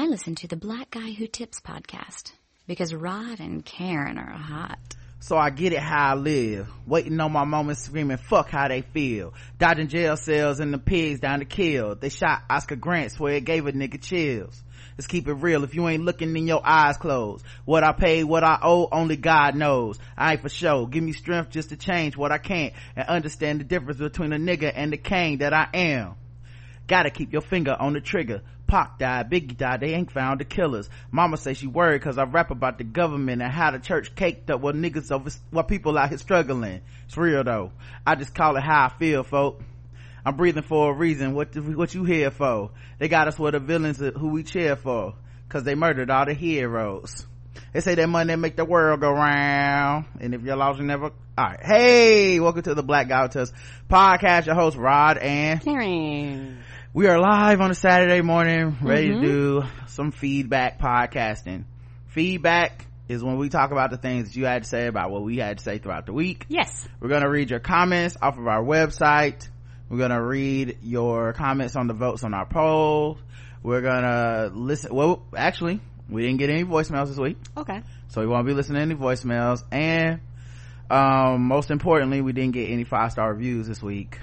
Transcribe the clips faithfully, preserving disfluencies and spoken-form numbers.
I listen to the Black Guy Who Tips podcast because Rod and Karen are hot. So I get it how I live, waiting on my moment, screaming fuck how they feel, dodging jail cells and the pigs down to kill. They shot Oscar Grant, swear it gave a nigga chills. Let's keep it real, if you ain't looking, then your eyes closed. What I paid, what I owe, only God knows. I ain't for show, give me strength just to change what I can't, and understand the difference between a nigga and the king that I am. Gotta keep your finger on the trigger. Pac died, Biggie died, they ain't found the killers. Mama say she worried cause I rap about the government and how the church caked up what niggas over, what people out here struggling. It's real though, I just call it how I feel, folk. I'm breathing for a reason, what what you here for? They got us where the villains who we cheer for, cause they murdered all the heroes. They say that money make the world go round, and if you're lost you never. Alright, hey, welcome to the Black Guy Who Tips podcast. Your host Rod and Karen. We are live on a Saturday morning, ready mm-hmm. to do some feedback podcasting. Feedback is when we talk about the things that you had to say about what we had to say throughout the week. Yes. We're going to read your comments off of our website. We're going to read your comments on the votes on our poll. We're going to listen. Well, actually, we didn't get any voicemails this week. Okay. So we won't be listening to any voicemails. And um, most importantly, we didn't get any five-star reviews this week.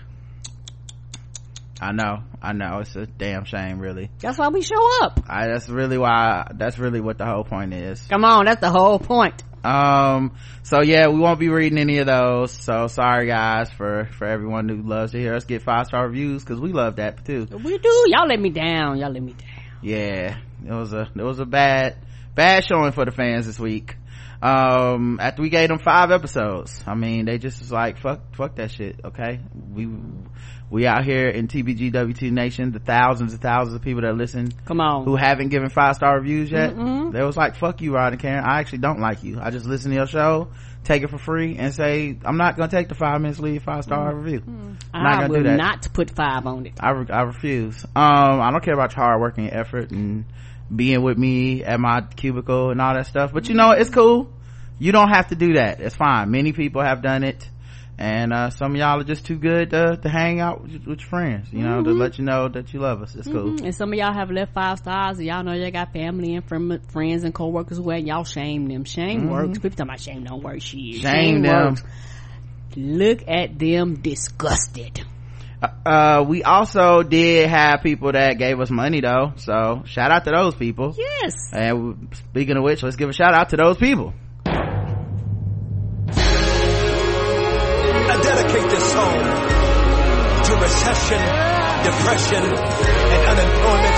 I know, I know, it's a damn shame, really. That's why we show up. I, that's really why, that's really what the whole point is. Come on, that's the whole point. Um, so yeah, we won't be reading any of those, so sorry guys for, for everyone who loves to hear us get five-star reviews, cause we love that too. We do, y'all let me down, y'all let me down. Yeah, it was a, it was a bad, bad showing for the fans this week. Um, after we gave them five episodes, I mean, they just was like, fuck, fuck that shit, okay? We, we out here in T B G W T Nation, the thousands and thousands of people that listen. Come on. Who haven't given five star reviews yet. Mm-mm. They was like, fuck you, Rod and Karen. I actually don't like you. I just listen to your show, take it for free, and say, I'm not gonna take the five minutes, leave five star mm-hmm. review. I'm I not gonna will do that. not put five on it. I, re- I refuse. Um, I don't care about your hard work and your effort and being with me at my cubicle and all that stuff. But you know, it's cool. You don't have to do that. It's fine. Many people have done it. And uh some of y'all are just too good to, to hang out with, with your friends, you know, mm-hmm. to let you know that you love us. It's mm-hmm. cool. And some of y'all have left five stars, and y'all know y'all got family and friend, friends and co-workers who and y'all shame them. Shame mm-hmm. works. People talking about shame don't work. Shit. Shame, shame them. Works. Look at them disgusted. Uh, uh we also did have people that gave us money though, so shout out to those people. Yes. And speaking of which, let's give a shout out to those people. I dedicate this song to recession, depression, and unemployment.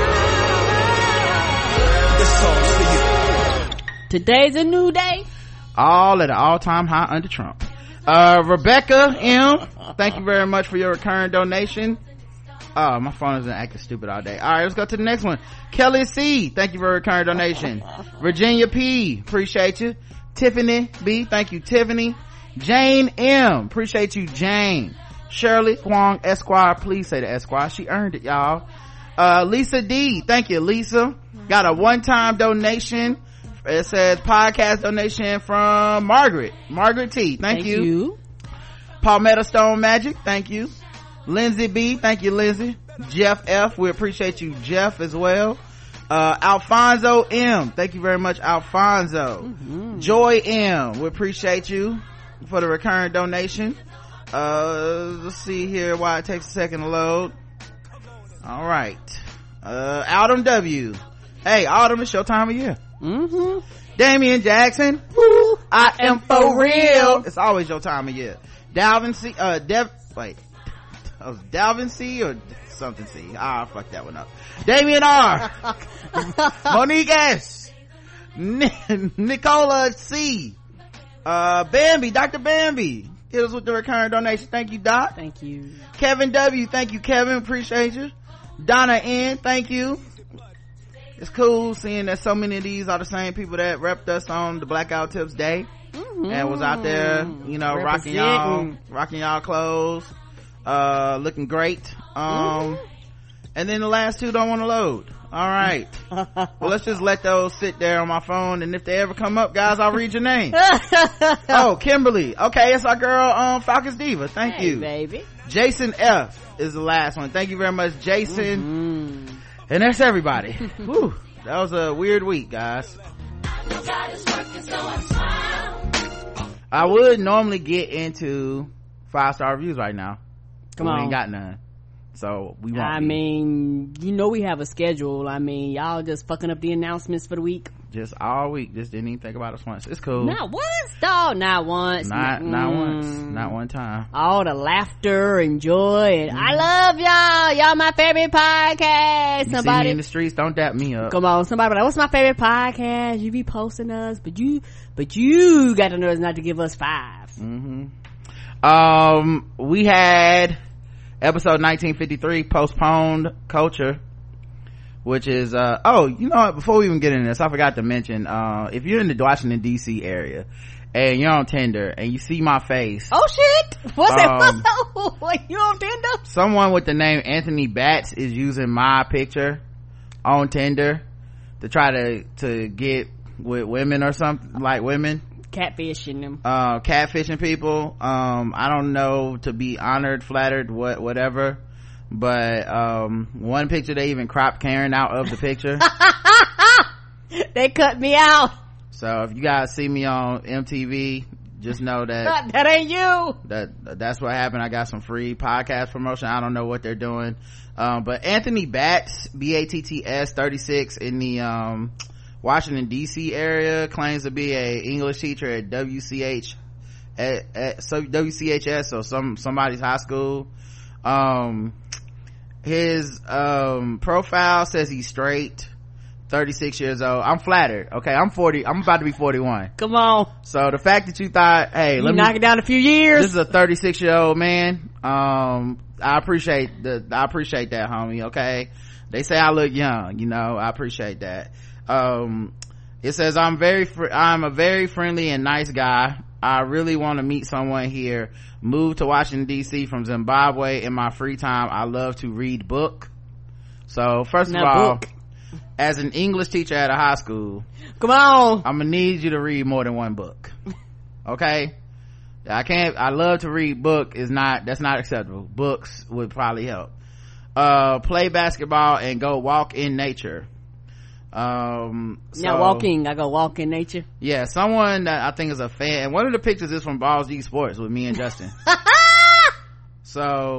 This song's for you. Today's a new day. All at an all-time high under Trump. Uh, Rebecca M, thank you very much for your recurring donation. Oh, my phone has been acting stupid all day. All right, let's go to the next one. Kelly C, thank you for your recurring donation. Virginia P, appreciate you. Tiffany B, thank you, Tiffany. Jane M, appreciate you, Jane. Shirley Kwong Esquire, please say the Esquire, she earned it, y'all. Uh, Lisa D, thank you, Lisa. Got a one-time donation. It says podcast donation from Margaret. Margaret T, thank, thank you. you. Palmetto Stone Magic, thank you. Lindsay B, thank you, Lindsay. Jeff F, we appreciate you, Jeff, as well. Uh, Alfonso M, thank you very much, Alfonso. Mm-hmm. Joy M, we appreciate you for the recurring donation. Uh, let's see here why it takes a second to load. All right. Uh, Autumn W. Hey, Autumn, it's your time of year. Mm-hmm. Damian Jackson. Woo, I am for real. It's always your time of year. Dalvin C. Uh, Dev. Wait. Oh, Dalvin C. or something C. Ah, fuck that one up. Damian R. Monique S. N- Nicola C. Uh, Bambi, Doctor Bambi. Hit us with the recurring donation. Thank you, Doc. Thank you. Kevin W. Thank you, Kevin. Appreciate you. Donna N. Thank you. It's cool seeing that so many of these are the same people that repped us on the Blackout Tips Day. Mm-hmm. And was out there, you know, rocking y'all, rocking y'all clothes, uh, looking great. Um, mm-hmm. And then the last two don't want to load. All right. Well, let's just let those sit there on my phone, and if they ever come up, guys, I'll read your name. Oh, Kimberly. Okay, it's our girl, um, Falcons Diva. Thank hey, you. Baby. Jason F is the last one. Thank you very much, Jason. Mm-hmm. And that's everybody. Whew. that was a weird week, guys. I would normally get into five star reviews right now. Come we on. ain't got none. So we won't. I be. mean, you know we have a schedule. I mean, y'all just fucking up the announcements for the week. Just all week. Just didn't even think about us once. It's cool. Not once, dog. Not once. Not Mm. not once. Not one time. All the laughter and joy and mm. I love y'all. Y'all my favorite podcast. You somebody see me in the streets, don't dap me up. Come on, somebody be like, what's my favorite podcast? You be posting us, but you but you got the nerves not to give us five. Mm-hmm. Um we had episode nineteen fifty-three, postponed culture, which is uh oh you know what, before we even get into this, I forgot to mention, uh if you're in the Washington D C area and you're on Tinder and you see my face, oh shit, what's um, that? Like, you on Tinder? Someone with the name Anthony Batts is using my picture on Tinder to try to to get with women or something, like women catfishing them, uh catfishing people. um I don't know, to be honored, flattered, what whatever, but um one picture they even cropped Karen out of the picture. They cut me out. So if you guys see me on M T V, just know that that ain't you. That that's what happened. I got some free podcast promotion. I don't know what they're doing. Um but Anthony Batts, B A T T S, thirty-six, in the um Washington D C area, claims to be a English teacher at W C H at, at so W C H S, or some somebody's high school. Um his um profile says he's straight, thirty-six years old. I'm flattered. Okay, I'm forty. I'm about to be forty-one. Come on. So the fact that you thought, hey, you let me knock it down a few years. This is a thirty-six year old man. Um, I appreciate the. I appreciate that, homie. Okay, they say I look young. You know, I appreciate that. Um, it says I'm very. Fr- I'm a very friendly and nice guy. I really want to meet someone here. Moved to Washington D C from Zimbabwe. In my free time, I love to read book. So first now of all, book. As an English teacher at a high school, come on, I'm gonna need you to read more than one book. Okay, I can't. I love to read book. Is not that's not acceptable. Books would probably help. Uh, play basketball and go walk in nature. Um, so, now walking, I go walk in nature. Yeah, someone that I think is a fan. One of the pictures is from Balls Deep Sports with me and Justin. So,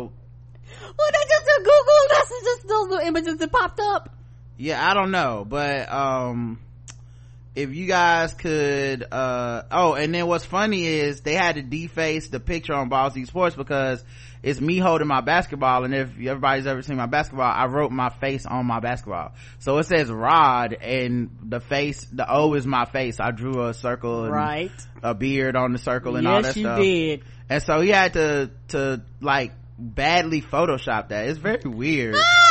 well, they just did Google. That's just those little images that popped up. Yeah, I don't know, but um if you guys could uh oh and then what's funny is they had to deface the picture on Balls Deep Sports because it's me holding my basketball, and if everybody's ever seen my basketball, I wrote my face on my basketball, so it says Rod, and the face, the O is my face. I drew a circle and right, a beard on the circle and yes, all that you stuff. Did. And so he had to to like badly Photoshop that. It's very weird.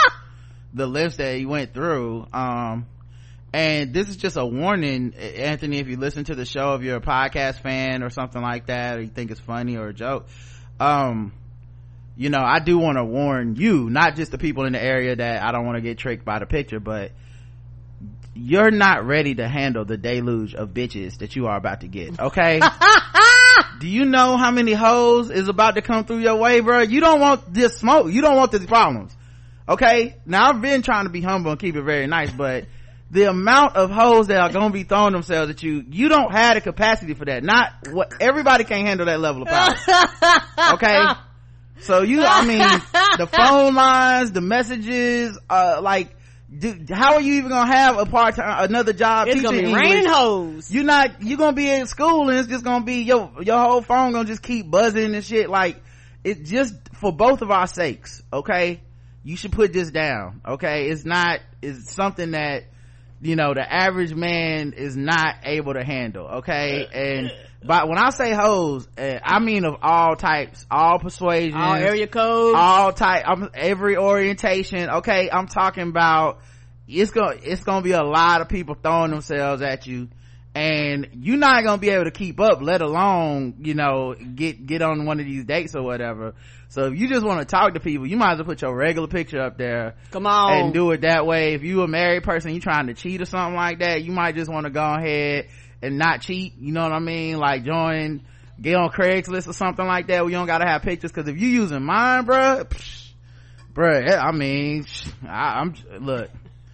The lifts that he went through. Um and this is just a warning, Anthony, if you listen to the show, if you're a podcast fan or something like that, or you think it's funny or a joke, um you know, I do want to warn you, not just the people in the area that I don't want to get tricked by the picture, but you're not ready to handle the deluge of bitches that you are about to get. Okay. Do you know how many hoes is about to come through your way, bro? You don't want this smoke. You don't want these problems. Okay, now I've been trying to be humble and keep it very nice, but the amount of hoes that are gonna be throwing themselves at you, you don't have the capacity for that. Not what everybody can't handle that level of power. Okay, so you, I mean, the phone lines, the messages, uh, like, dude, how are you even gonna have a part time, another job? It's gonna be English? raining hoes. You're not. You're gonna be in school, and it's just gonna be your your whole phone gonna just keep buzzing and shit. Like, it just for both of our sakes. Okay. You should put this down. Okay, it's not, it's something that, you know, the average man is not able to handle. Okay, and but when I say hoes, uh, I mean of all types, all persuasions, all area codes, all type, I'm, every orientation. Okay, I'm talking about it's gonna it's gonna be a lot of people throwing themselves at you, and you're not gonna be able to keep up, let alone, you know, get get on one of these dates or whatever. So if you just want to talk to people, you might as well put your regular picture up there. Come on. And do it that way. If you a married person, you trying to cheat or something like that, you might just want to go ahead and not cheat. You know what I mean? Like join, get on Craigslist or something like that where you don't gotta have pictures. Cause if you using mine, bruh, psh, bruh, I mean, I, I'm, look,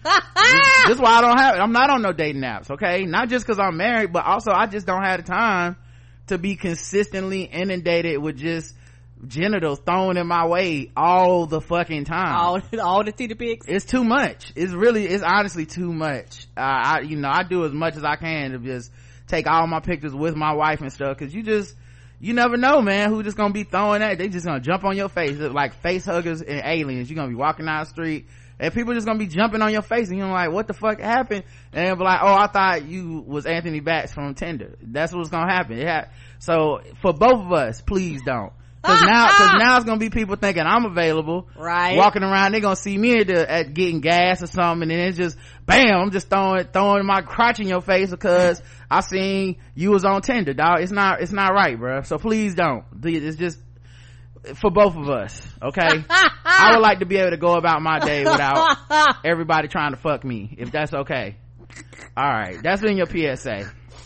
this, this is why I don't have, I'm not on no dating apps, okay? Not just cause I'm married, but also I just don't have the time to be consistently inundated with just genitals thrown in my way all the fucking time. All, all the titty pics. It's too much. It's really, it's honestly too much. Uh, I, you know, I do as much as I can to just take all my pictures with my wife and stuff, cause you just, you never know, man, who just gonna be throwing that. They just gonna jump on your face. It's like face huggers and aliens. You're gonna be walking down the street and people just gonna be jumping on your face and you're like, what the fuck happened? And they'll be like, oh, I thought you was Anthony Batts from Tinder. That's what's gonna happen. It ha- so for both of us, please don't. Cause now, cause now it's gonna be people thinking I'm available. Right. Walking around, they're gonna see me at, the, at getting gas or something, and then it's just, bam, I'm just throwing, throwing my crotch in your face because I seen you was on Tinder, dog. It's not, it's not right, bro. So please don't. It's just, for both of us, okay? I would like to be able to go about my day without everybody trying to fuck me, if that's okay. Alright, that's been your P S A.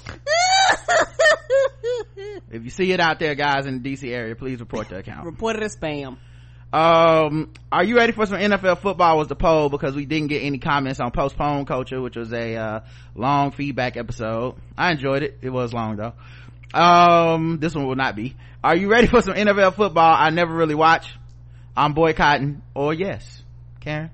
If you see it out there, guys, in the D C area, please report the account. Report it as spam. Um, are you ready for some N F L football was the poll, because we didn't get any comments on Postpone Culture, which was a uh, long feedback episode. I enjoyed it. It was long though. Um, this one will not be. Are you ready for some N F L football I never really watch? I'm boycotting, or yes. Karen?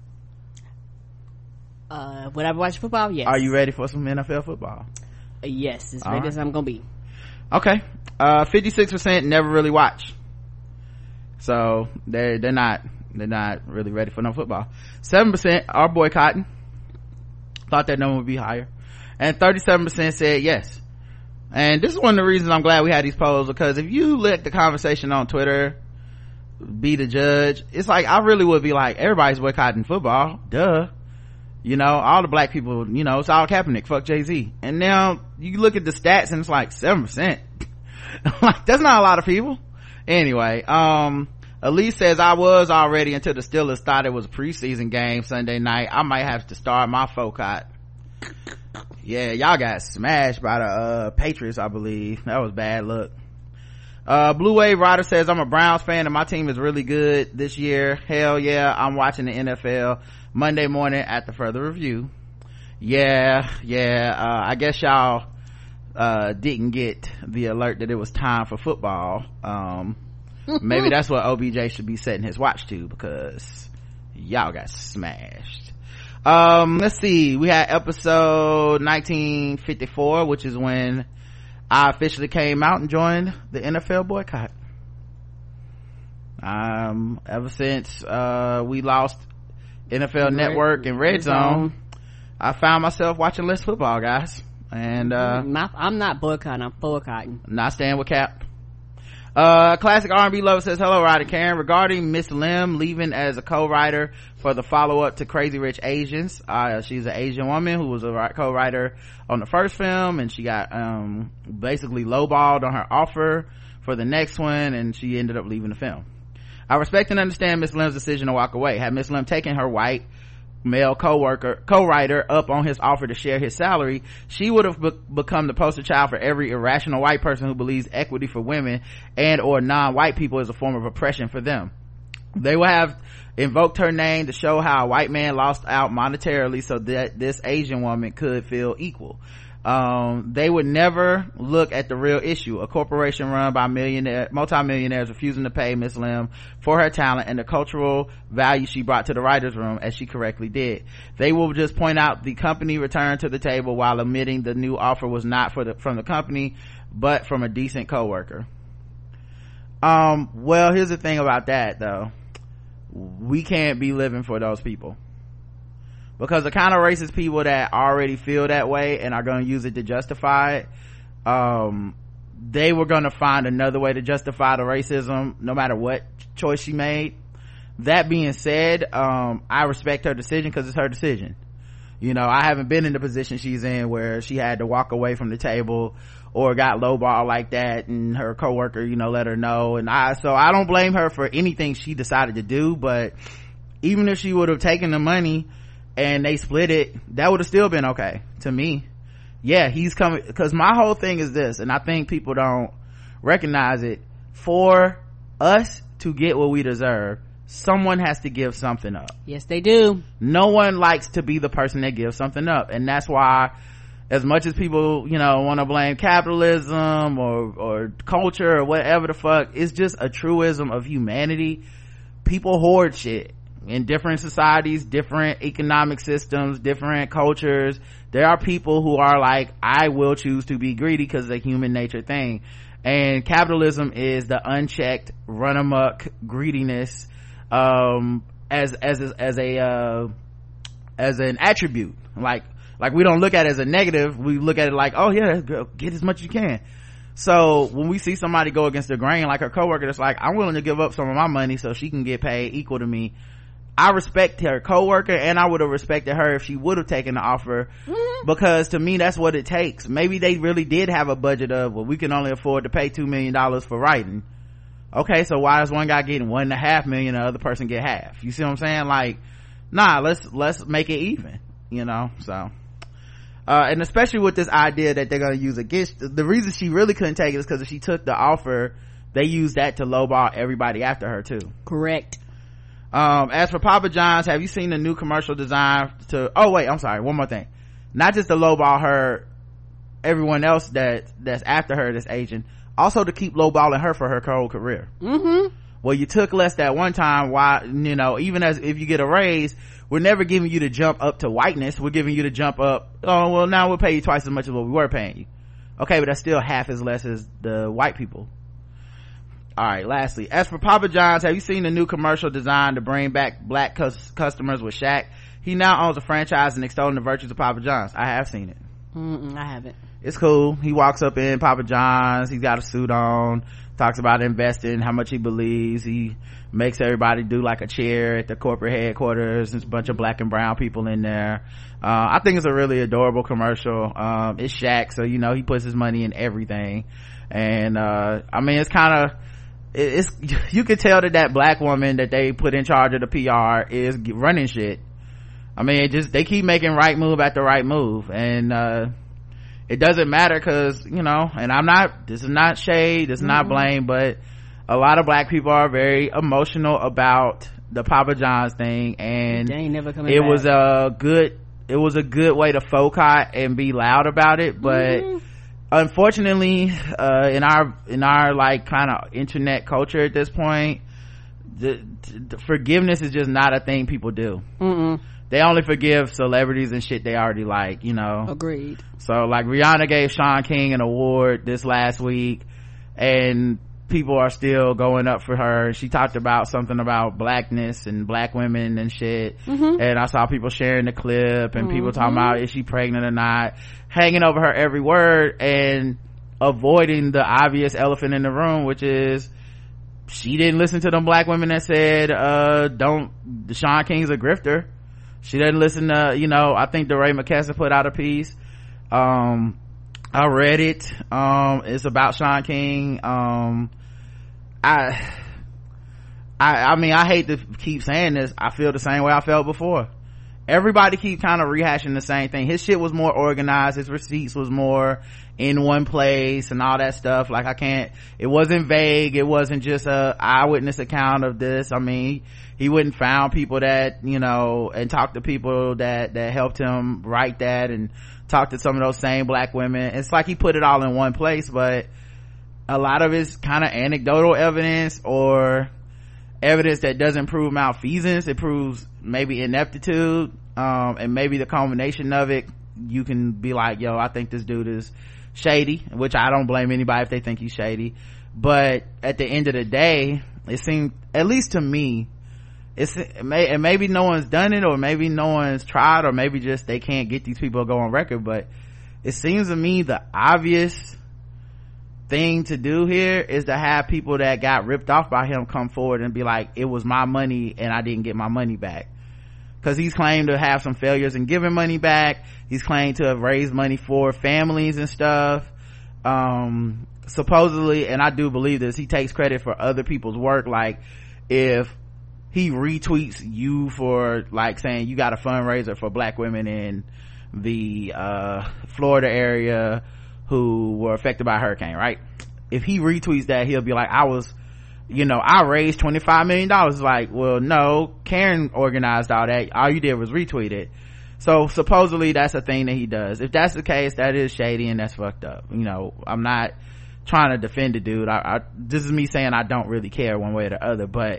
Uh, would I watch football? Yes. Are you ready for some N F L football? Uh, yes, as All ready right. as I'm gonna be. Okay. Uh, fifty-six percent never really watch. So, they're, they're not, they're not really ready for no football. seven percent are boycotting. Thought that number would be higher. And thirty-seven percent said yes. And this is one of the reasons I'm glad we had these polls, because if you let the conversation on Twitter be the judge, it's like, I really would be like, everybody's boycotting football. Duh. You know, all the black people, you know, it's all Kaepernick, fuck Jay-Z. And now you look at the stats and it's like seven percent. Like, that's not a lot of people. Anyway, um, Elise says, I was already until the Steelers thought it was a preseason game Sunday night. I might have to start my boycott. Yeah, y'all got smashed by the, uh, Patriots, I believe. That was bad luck. Uh, Blue Wave Rider says, I'm a Browns fan and my team is really good this year. Hell yeah, I'm watching the N F L Monday morning at the further review. Yeah, yeah, uh, I guess y'all, uh, didn't get the alert that it was time for football. Um, maybe that's what O B J should be setting his watch to, because y'all got smashed. Um, let's see, we had episode nineteen fifty-four, which is when I officially came out and joined the N F L boycott. Um, ever since, uh, we lost N F L Network and Red Zone, I found myself watching less football, guys. And, uh, My, I'm not boycotting, I'm boycotting. Not staying with Cap. Uh, classic R and B lover says, hello, Ryder Karen. Regarding Miss Lim leaving as a co-writer for the follow-up to Crazy Rich Asians, uh, she's an Asian woman who was a co-writer on the first film, and she got, um, basically lowballed on her offer for the next one, and she ended up leaving the film. I respect and understand Miss Lim's decision to walk away. Had Miss Lim taken her white male co-worker, co-writer up on his offer to share his salary, she would have be- become the poster child for every irrational white person who believes equity for women and or non-white people is a form of oppression for them. They would have invoked her name to show how a white man lost out monetarily so that this Asian woman could feel equal. Um, they would never look at the real issue, a corporation run by millionaire, multimillionaires refusing to pay Miss Lim for her talent and the cultural value she brought to the writer's room, as she correctly did. They will just point out the company returned to the table while admitting the new offer was not for the, from the company, but from a decent coworker. Um, well, here's the thing about that though. We can't be living for those people. Because the kind of racist people that already feel that way and are going to use it to justify it, um, they were going to find another way to justify the racism no matter what choice she made. That being said, um, I respect her decision because it's her decision. You know, I haven't been in the position she's in where she had to walk away from the table or got lowball like that and her coworker, you know, let her know. And I, so I don't blame her for anything she decided to do, but even if she would have taken the money and they split it, that would have still been okay to me. Yeah, he's coming, because my whole thing is this, and I think people don't recognize it. For us to get what we deserve, someone has to give something up. Yes, they do. No one likes to be the person that gives something up, and that's why, as much as people, you know, want to blame capitalism or or culture or whatever the fuck, it's just a truism of humanity. People hoard shit in different societies, different economic systems, different cultures. There are people who are like, I will choose to be greedy because it's a human nature thing. And capitalism is the unchecked, run amok greediness, um, as, as, as a, uh, as an attribute. Like, like we don't look at it as a negative. We look at it like, oh yeah, get as much as you can. So when we see somebody go against the grain, like her coworker that's like, I'm willing to give up some of my money so she can get paid equal to me, I respect her coworker, and I would have respected her if she would have taken the offer, mm-hmm. because to me that's what it takes. Maybe they really did have a budget of, well, we can only afford to pay two million dollars for writing. Okay, so why is one guy getting one and a half million, the other person get half? You see what I'm saying? Like, nah, let's let's make it even, you know. So uh and especially with this idea that they're gonna use against, the reason she really couldn't take it is because if she took the offer, they used that to lowball everybody after her too. Correct. Um, as for Papa John's, have you seen the new commercial design to, oh wait, I'm sorry, one more thing. Not just to lowball her, everyone else that, that's after her that's Asian, also to keep lowballing her for her whole career. Mm-hmm. Well, you took less that one time, why, you know, even as if you get a raise, we're never giving you the jump up to whiteness, we're giving you the jump up, oh well, now we'll pay you twice as much as what we were paying you. Okay, but that's still half as less as the white people. All right, lastly, as for Papa John's, have you seen the new commercial design to bring back black cus- customers with Shaq? He now owns a franchise and extolling the virtues of Papa John's. I have seen it. Mm-mm, I haven't. It's cool. He walks up in Papa John's, he's got a suit on, talks about investing, how much he believes. He makes everybody do like a cheer at the corporate headquarters. There's a bunch of black and brown people in there. Uh, I think it's a really adorable commercial. Um, it's Shaq, so you know, he puts his money in everything. And, uh, I mean, it's kind of, it's, you can tell that that black woman that they put in charge of the P R is running shit. I mean, it just, they keep making right move after right move, and uh it doesn't matter, because, you know, and I'm not, this is not shade, this is mm-hmm. not blame, but a lot of black people are very emotional about the Papa John's thing, and they ain't never coming it back. was a good it was a good way to focus and be loud about it, but mm-hmm. unfortunately, uh, in our, in our like kind of internet culture at this point, the, the forgiveness is just not a thing people do. Mm-mm. They only forgive celebrities and shit they already like, you know. Agreed. So like Rihanna gave Sean King an award this last week, and people are still going up for her. She talked about something about blackness and black women and shit, mm-hmm. and I saw people sharing the clip and mm-hmm. people talking about, is she pregnant or not, hanging over her every word and avoiding the obvious elephant in the room, which is she didn't listen to them black women that said uh don't, Sean King's a grifter. She doesn't listen to, you know, I think DeRay McKesson put out a piece, um I read it, um it's about Sean King. um I I I mean, I hate to keep saying this, I feel the same way I felt before. Everybody keep kind of rehashing the same thing. His shit was more organized, his receipts was more in one place and all that stuff. Like, I can't, it wasn't vague, it wasn't just a eyewitness account of this. I mean, he went and found people that, you know, and talked to people that that helped him write that, and talked to some of those same black women. It's like he put it all in one place, but a lot of it's kind of anecdotal evidence or evidence that doesn't prove malfeasance. It proves maybe ineptitude, um and maybe the combination of it, you can be like, yo, I think this dude is shady, which I don't blame anybody if they think he's shady. But at the end of the day, it seemed, at least to me, it's, it may, and maybe no one's done it, or maybe no one's tried, or maybe just they can't get these people to go on record, but it seems to me the obvious thing to do here is to have people that got ripped off by him come forward and be like, it was my money and I didn't get my money back. Because he's claimed to have some failures in giving money back. He's claimed to have raised money for families and stuff. Um, supposedly, and I do believe this, he takes credit for other people's work. Like, if he retweets you for like saying you got a fundraiser for black women in the uh Florida area who were affected by a hurricane, right? If he retweets that, he'll be like, I was you know, I raised twenty-five million dollars. Like, well, no, Karen organized all that. All you did was retweet it. So supposedly that's a thing that he does. If that's the case, that is shady and that's fucked up. You know, I'm not trying to defend the dude. I, I this is me saying I don't really care one way or the other, but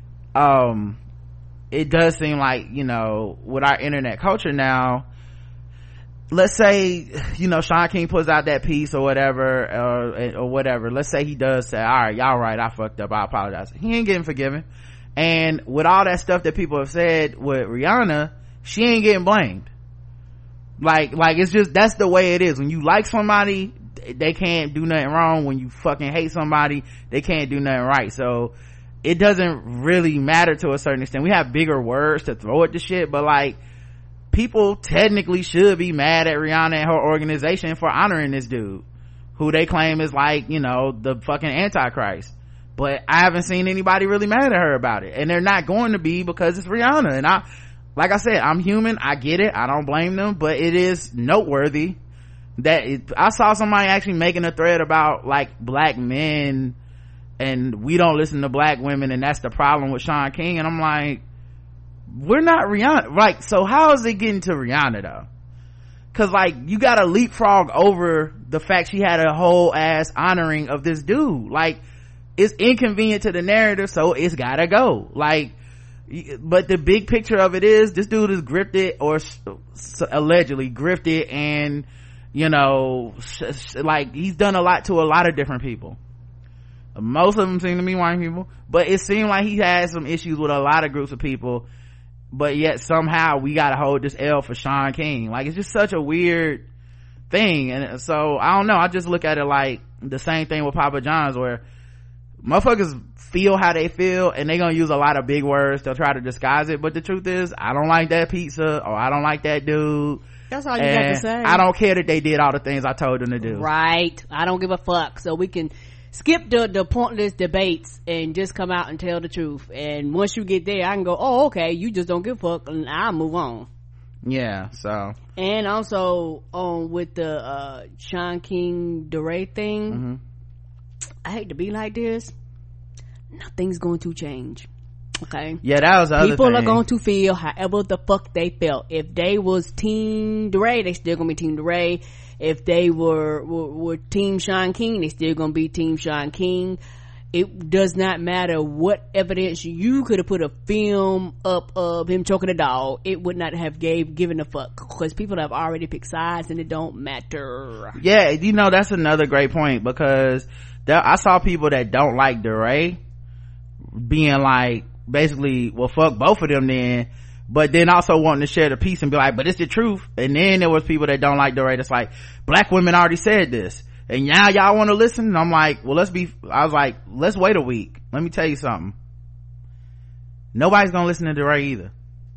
um it does seem like, you know, with our internet culture now, let's say, you know, Shaun King puts out that piece or whatever, or, or whatever. Let's say he does say, all right, y'all right, I fucked up, I apologize. He ain't getting forgiven. And with all that stuff that people have said with Rihanna, she ain't getting blamed. Like, like it's just, that's the way it is. When you like somebody, they can't do nothing wrong. When you fucking hate somebody, they can't do nothing right. So it doesn't really matter to a certain extent. We have bigger words to throw at the shit, but like, people technically should be mad at Rihanna and her organization for honoring this dude who they claim is like, you know, the fucking Antichrist. But I haven't seen anybody really mad at her about it, and they're not going to be, because it's Rihanna. And I, like I said, I'm human, I get it, I don't blame them, but it is noteworthy that it, I saw somebody actually making a thread about like black men and we don't listen to black women, and that's the problem with Shaun King. And I'm like, we're not Rihanna. Like, so how is it getting to Rihanna though? Cause like, you gotta leapfrog over the fact she had a whole ass honoring of this dude. Like, it's inconvenient to the narrative, so it's gotta go. Like, but the big picture of it is, this dude is grifted, or s- allegedly grifted, and you know, sh- like, he's done a lot to a lot of different people. Most of them seem to be white people, but it seemed like he had some issues with a lot of groups of people, but yet somehow we gotta hold this L for Shaun King. Like, it's just such a weird thing. And so I don't know, I just look at it like the same thing with Papa John's, where motherfuckers feel how they feel and they gonna use a lot of big words to try to disguise it, but the truth is, I don't like that pizza, or I don't like that dude. That's all you got to say. I don't care that they did all the things I told them to do. Right. I don't give a fuck. So we can skip the the pointless debates and just come out and tell the truth. And once you get there, I can go, oh, okay, you just don't give a fuck, and I'll move on. Yeah, so. And also, um, with the uh Shaun King DeRay thing, mm-hmm. I hate to be like this, nothing's going to change. Okay, yeah, that was the other people thing. are going to feel however the fuck they felt. If they was Team DeRay, they still gonna be Team DeRay. If they were, were were Team Shaun King, they still gonna be Team Shaun King. It does not matter what evidence you could have put a film up of him choking a dog, it would not have gave given a fuck, because people have already picked sides and it don't matter. Yeah, you know, that's another great point, because there, I saw people that don't like DeRay being like, basically, well, fuck both of them then, but then also wanting to share the piece and be like, but it's the truth. And then there was people that don't like DeRay that's like, black women already said this, and now y'all want to listen? And I'm like, well, let's be, I was like, let's wait a week. Let me tell you something. Nobody's gonna listen to DeRay either.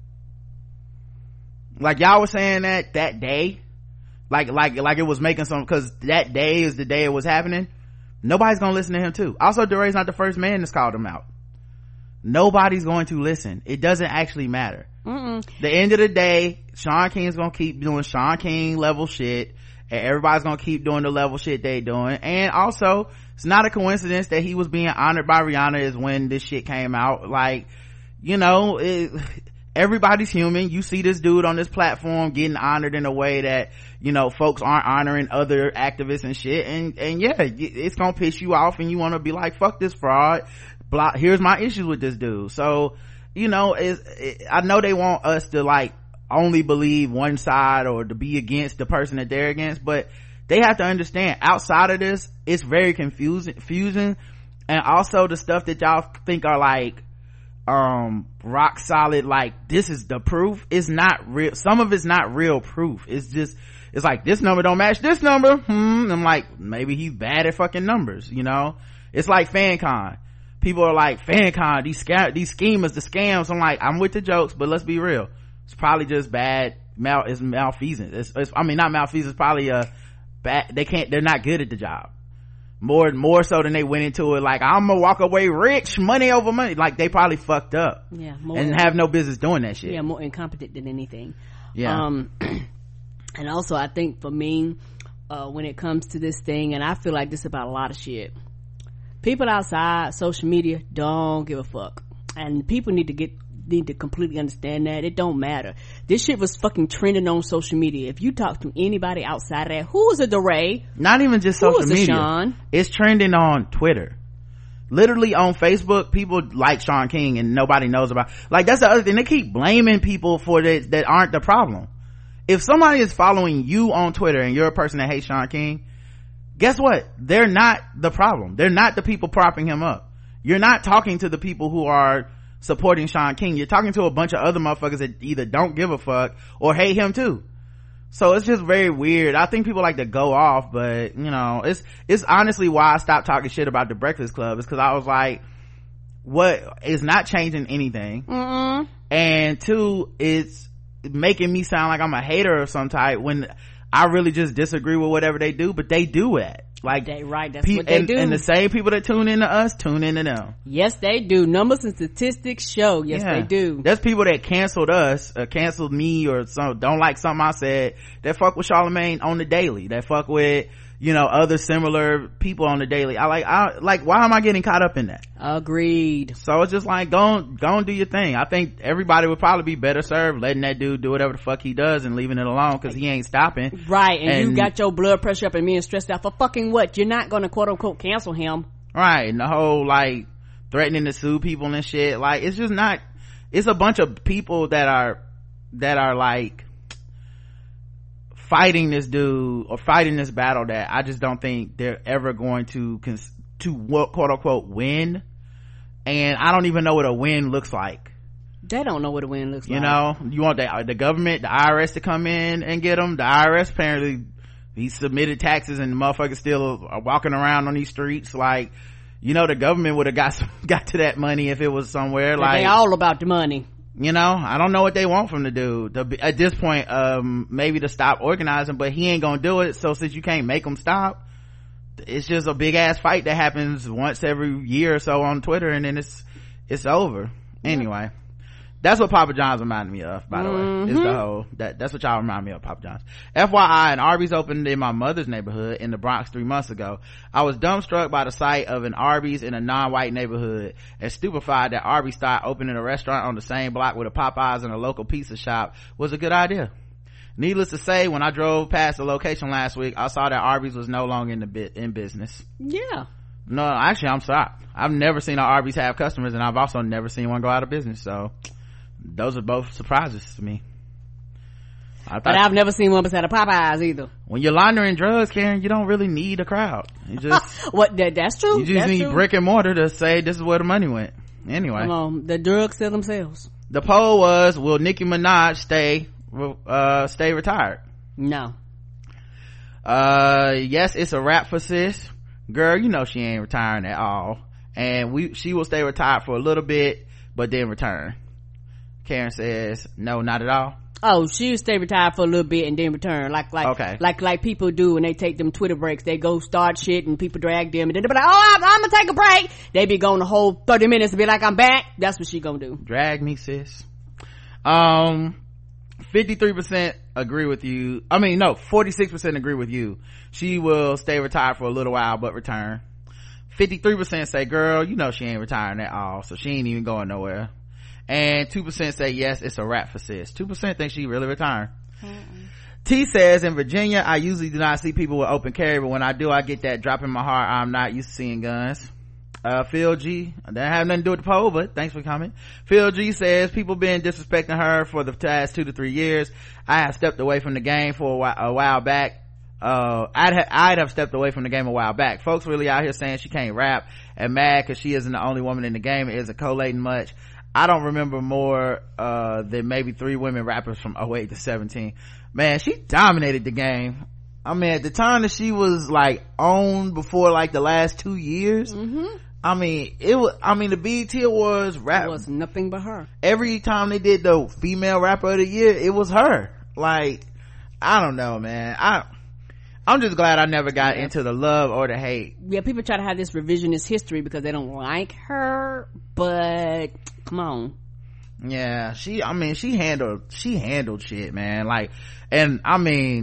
Like, y'all were saying that that day, like, like, like it was making some, cause that day is the day it was happening. Nobody's gonna listen to him too. Also, DeRay's not the first man that's called him out. Nobody's going to listen. It doesn't actually matter. Mm-mm. The end of the day, Shaun King's gonna keep doing Shaun King level shit, and everybody's gonna keep doing the level shit they doing. And also, it's not a coincidence that he was being honored by Rihanna is when this shit came out. Like, you know, it, everybody's human. You see this dude on this platform getting honored in a way that, you know, folks aren't honoring other activists and shit, and and yeah, it's gonna piss you off, and you want to be like, fuck this fraud. Blah, here's my issues with this dude. So, you know, it, it, I know they want us to like only believe one side or to be against the person that they're against, but they have to understand, outside of this, it's very confusing, confusing. And also the stuff that y'all think are like um rock solid, like this is the proof, is not real. Some of it's not real proof. It's just, it's like, this number don't match this number. Hmm. I'm like, maybe he's bad at fucking numbers, you know? It's like FanCon. People are like, FanCon, these scam, these schemers, the scams. I'm like, I'm with the jokes, but let's be real. It's probably just bad, mal, it's malfeasance. It's, it's, I mean, not malfeasance, probably, uh, bad, they can't, they're not good at the job. More, more so than they went into it like, I'm gonna walk away rich, money over money. Like, they probably fucked up. Yeah. More, and have no business doing that shit. Yeah, more incompetent than anything. Yeah. Um, and also I think for me, uh, when it comes to this thing, and I feel like this about a lot of shit, People outside social media don't give a fuck, and people need to get need to completely understand that it don't matter. This shit was fucking trending on social media. If you talk to anybody outside of that, who is a DeRay? Not even just who social is a media. Sean? It's trending on Twitter. Literally on Facebook, people like Sean King and nobody knows about. Like, that's the other thing. They keep blaming people for that that aren't the problem. If somebody is following you on Twitter and you're a person that hates Sean King, guess what? They're not the problem. They're not the people propping him up. You're not talking to the people who are supporting Sean King. You're talking to a bunch of other motherfuckers that either don't give a fuck or hate him too. So it's just very weird. I think people like to go off, but you know, it's it's honestly why I stopped talking shit about the Breakfast Club, is because I was like, what is not changing anything. Mm-mm. And two, it's making me sound like I'm a hater of some type when I really just disagree with whatever they do, but they do it. Like, they right, that's pe- what they and, do. and the same people that tune into us tune into them. Yes, they do. Numbers and statistics show. Yes, Yeah. they do. There's people that canceled us, or canceled me, or some don't like something I said, that fuck with Charlamagne on the daily, that fuck with, you know, other similar people on the daily. I like, I like, why am I getting caught up in that? Agreed. So it's just like, go go and do your thing. I think everybody would probably be better served letting that dude do whatever the fuck he does and leaving it alone, because he ain't stopping. Right, and, And- you got your blood pressure up and being stressed out for fucking what? You're not gonna quote unquote cancel him. Right, and the whole like threatening to sue people and shit, like, it's just not, it's a bunch of people that are that are like fighting this dude or fighting this battle that I just don't think they're ever going to cons- to what quote unquote win. And I don't even know what a win looks like. They don't know what a win looks You like. know, you want the, the government, the I R S to come in and get them. The I R S apparently, he submitted taxes and the motherfuckers still are walking around on these streets. Like, you know, the government would have got some, got to that money if it was somewhere. But Like, they all about the money. you know, I don't know what they want from the dude to be, at this point. Um maybe to stop organizing, but he ain't gonna do it. So since you can't make him stop, it's just a big ass fight that happens once every year or so on Twitter, and then it's it's over. Anyway, that's what Papa John's reminded me of, by the Mm-hmm. way, is the whole that that's what y'all remind me of, Papa John's. F Y I, an Arby's opened in my mother's neighborhood in the Bronx three months ago. I was dumbstruck by the sight of an Arby's in a non-white neighborhood and stupefied that Arby's thought opening a restaurant on the same block with a Popeyes and a local pizza shop was a good idea. Needless to say, when I drove past the location last week, I saw that Arby's was no longer in the bit in business. Yeah. No, actually, I'm sorry. I've never seen an Arby's have customers, and I've also never seen one go out of business. So those are both surprises to me. I But I've never seen one beside a Popeyes either. when you're laundering drugs, Karen, you don't really need a crowd. You just What? That, that's true. you just that's need true. brick and mortar to say this is where the money went. Anyway, Come on, the drugs sell themselves. the poll was: will Nicki Minaj stay uh stay retired? No. Uh yes, it's a wrap for sis. Girl, you know she ain't retiring at all, and we she will stay retired for a little bit but then return. Karen says no, not at all. Oh, she stay retired for a little bit and then return, like like Okay. like like people do when they take them Twitter breaks. They go start shit and people drag them, and then they be like, "Oh, I'm, I'm gonna take a break." They be gone the whole thirty minutes to be like, "I'm back." That's what she gonna do. Drag me, sis. Um fifty-three percent agree with you. I mean, no, forty-six percent agree with you. She will stay retired for a little while but return. fifty-three percent say, girl, you know she ain't retiring at all, so she ain't even going nowhere. And two percent say, yes, it's a wrap for sis. two percent think she really retiring. Mm-mm. T says, in Virginia, I usually do not see people with open carry, but when I do, I get that drop in my heart. I'm not used to seeing guns. Uh, Phil G, that have nothing to do with the poll, but thanks for coming. Phil G says, people been disrespecting her for the past two to three years. I have stepped away from the game for a while, a while back. Uh, I'd have, I'd have stepped away from the game a while back. Folks really out here saying she can't rap and mad cause she isn't the only woman in the game and isn't collating much. I don't remember more, uh, than maybe three women rappers from oh eight to seventeen. Man, she dominated the game. I mean, at the time that she was like on before like the last two years, Mm-hmm. I mean, it was, I mean, the B E T Awards rap, It was nothing but her. every time they did the female rapper of the year, it was her. Like, I don't know, man. I, I'm just glad I never got Yeah. into the love or the hate. Yeah, people try to have this revisionist history because they don't like her, but come on. Yeah, she, I mean, she handled, she handled shit, man. Like, and I mean,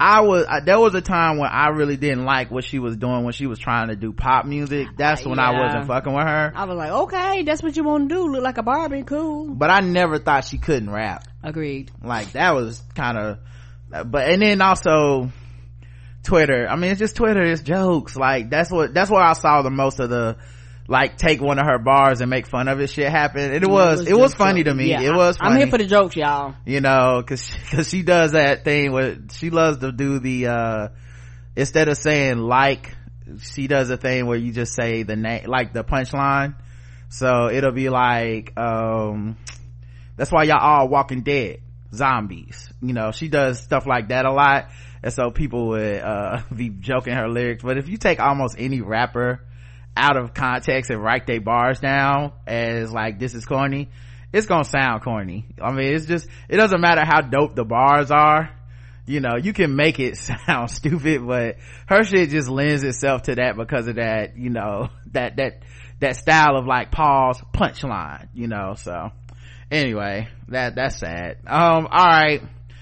I was I, there was a time when I really didn't like what she was doing when she was trying to do pop music. That's when yeah. I wasn't fucking with her. I was like, okay, that's what you want to do, look like a Barbie, cool. But I never thought she couldn't rap. Agreed. Like that was kind of, but and then also Twitter. I mean, it's just Twitter. It's jokes. Like that's what that's where I saw the most of the like take one of her bars and make fun of it shit happen. And it yeah, was it was, it was funny to me. Yeah, it was funny. I'm here for the jokes, y'all. You know, cause, cause she does that thing where she loves to do the, uh, instead of saying like, she does a thing where you just say the name, like the punchline. So it'll be like, um, that's why y'all all Walking Dead zombies. You know, she does stuff like that a lot. And so people would, uh, be joking her lyrics. But if you take almost any rapper out of context and write their bars down as like this is corny, it's gonna sound corny. I mean, it's just, it doesn't matter how dope the bars are, you know, you can make it sound stupid, but her shit just lends itself to that because of that, you know, that that that style of like pause punchline, you know. So anyway, that that's sad. Um all right,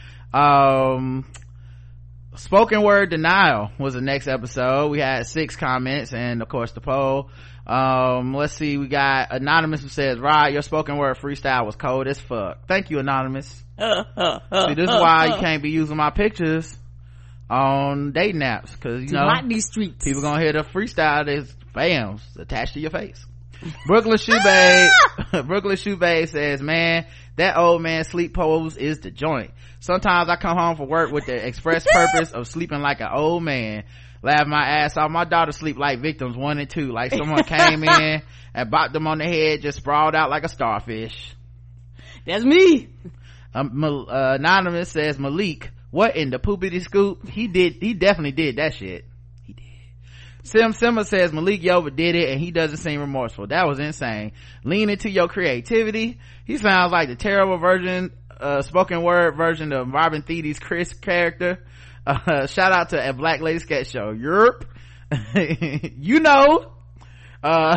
um spoken word denial was the next episode. We had six comments and of course the poll. Um let's see, we got Anonymous who says, Rod, your spoken word freestyle was cold as fuck. Thank you, Anonymous. uh, uh, uh, see, this is why uh, you can't be using my pictures on dating apps, because you know these streets people gonna hear the freestyle that's bam attached to your face. Brooklyn Shoebay Brooklyn Shoebay says, man, that old man sleep pose is the joint. Sometimes I come home from work with the express purpose of sleeping like an old man. Laugh my ass off. My daughter sleep like victims one and two, like someone came in and bopped them on the head, just sprawled out like a starfish. That's me. Um, uh, Anonymous says, Malik, what in the poopity scoop? He did, he definitely did that shit. He did. Sim Simma says, Malik Yoba did it and he doesn't seem remorseful. That was insane. Lean into your creativity. He sounds like the terrible version, uh, spoken word version of Robin Thiede's Chris character. Uh, shout out to a Black Lady Sketch Show. Yerp. You know. Uh,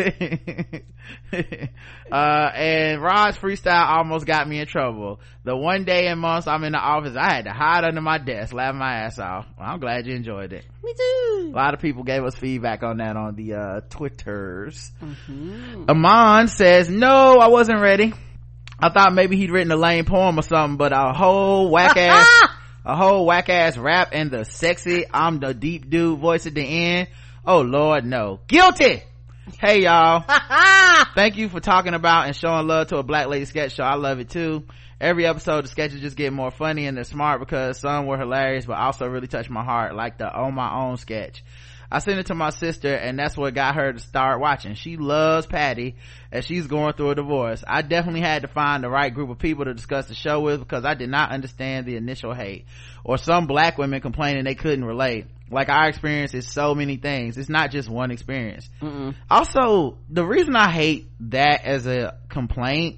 uh, and Rod's freestyle almost got me in trouble. The one day in months I'm in the office, I had to hide under my desk, laugh my ass off. Well, I'm glad you enjoyed it. Me too. A lot of people gave us feedback on that on the, uh, Twitters. Mm-hmm. Amon says, no, I wasn't ready. I thought maybe he'd written a lame poem or something, but a whole whack ass, a whole whack ass rap and the sexy, I'm the deep dude voice at the end. Oh Lord, no. Guilty! Hey y'all. Thank you for talking about and showing love to a Black Lady Sketch Show. I love it too. Every episode the sketches just get more funny and they're smart because some were hilarious but also really touched my heart, like the On My Own sketch. I sent it to my sister and that's what got her to start watching. She loves Patty and she's going through a divorce. I definitely had to find the right group of people to discuss the show with because I did not understand the initial hate or some black women complaining they couldn't relate. Like our experience is so many things. It's not just one experience. Mm-mm. Also, the reason I hate that as a complaint,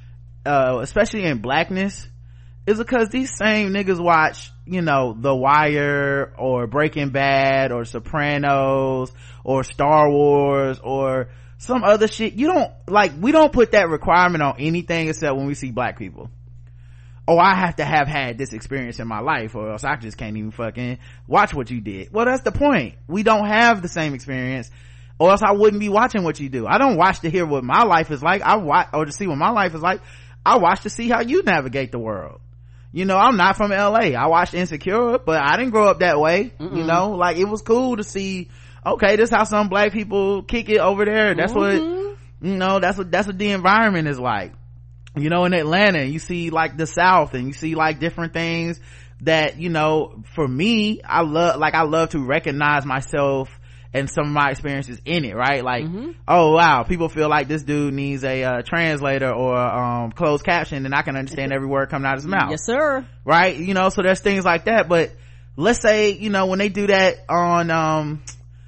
uh, especially in blackness, is because these same niggas watch, you know, The Wire or Breaking Bad or Sopranos or Star Wars or some other shit. You don't, like, we don't put that requirement on anything except when we see black people. Oh, I have to have had this experience in my life or else I just can't even fucking watch what you did. Well, that's the point. We don't have the same experience or else I wouldn't be watching what you do. I don't watch to hear what my life is like. I watch, or to see what my life is like. I watch to see how you navigate the world. You know, I'm not from L A. I watched Insecure, but I didn't grow up that way. Mm-mm. You know, like it was cool to see, okay, this is how some black people kick it over there. That's mm-hmm. what, you know, that's what, that's what the environment is like. You know, in Atlanta, you see like the South and you see like different things that, you know, for me, I love, like I love to recognize myself and some of my experiences in it, right? Like, mm-hmm. oh wow, people feel like this dude needs a uh, translator or um closed caption and I can understand every word coming out of his mouth. Yes sir. Right? You know, so there's things like that. But let's say, you know, when they do that on um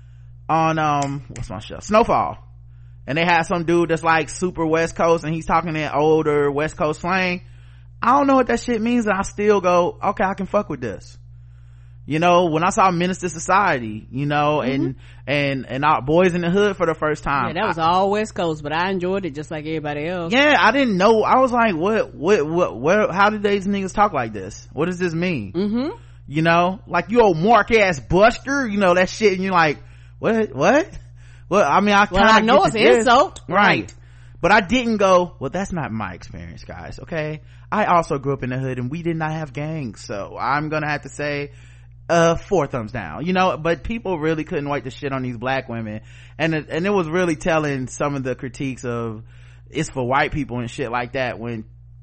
on um what's my show? Snowfall. And they have some dude that's like super West Coast and he's talking in older West Coast slang. I don't know what that shit means and I still go, okay, I can fuck with this. You know, when I saw Minister Society, you know, mm-hmm. and and and our Boys in the Hood for the first time, yeah, that was I, all West Coast, but I enjoyed it just like everybody else. Yeah, I didn't know. I was like, what, what, what, what how did these niggas talk like this? What does this mean? Mm-hmm. you know, like you old mark ass buster, you know, that shit, and you're like, what, what? Well, I mean, I well, I know it's an insult. Right. right. But I didn't go, well, that's not my experience, guys, okay? I also grew up in the hood and we did not have gangs, so I'm gonna have to say, uh, four thumbs down, you know, but people really couldn't wait to shit on these black women. And it, and it was really telling some of the critiques of, it's for white people and shit like that, when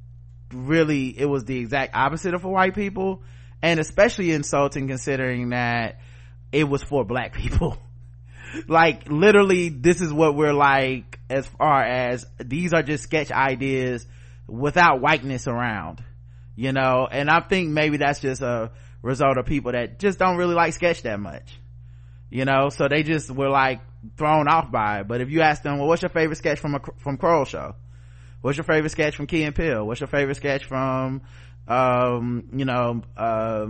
really it was the exact opposite of for white people, and especially insulting considering that it was for black people. Like literally this is what we're like as far as these are just sketch ideas without whiteness around, you know. And I think maybe that's just a result of people that just don't really like sketch that much, you know, so they just were like thrown off by it. But if you ask them, well, what's your favorite sketch from a from Kroll Show, what's your favorite sketch from Key and Peele, what's your favorite sketch from um you know uh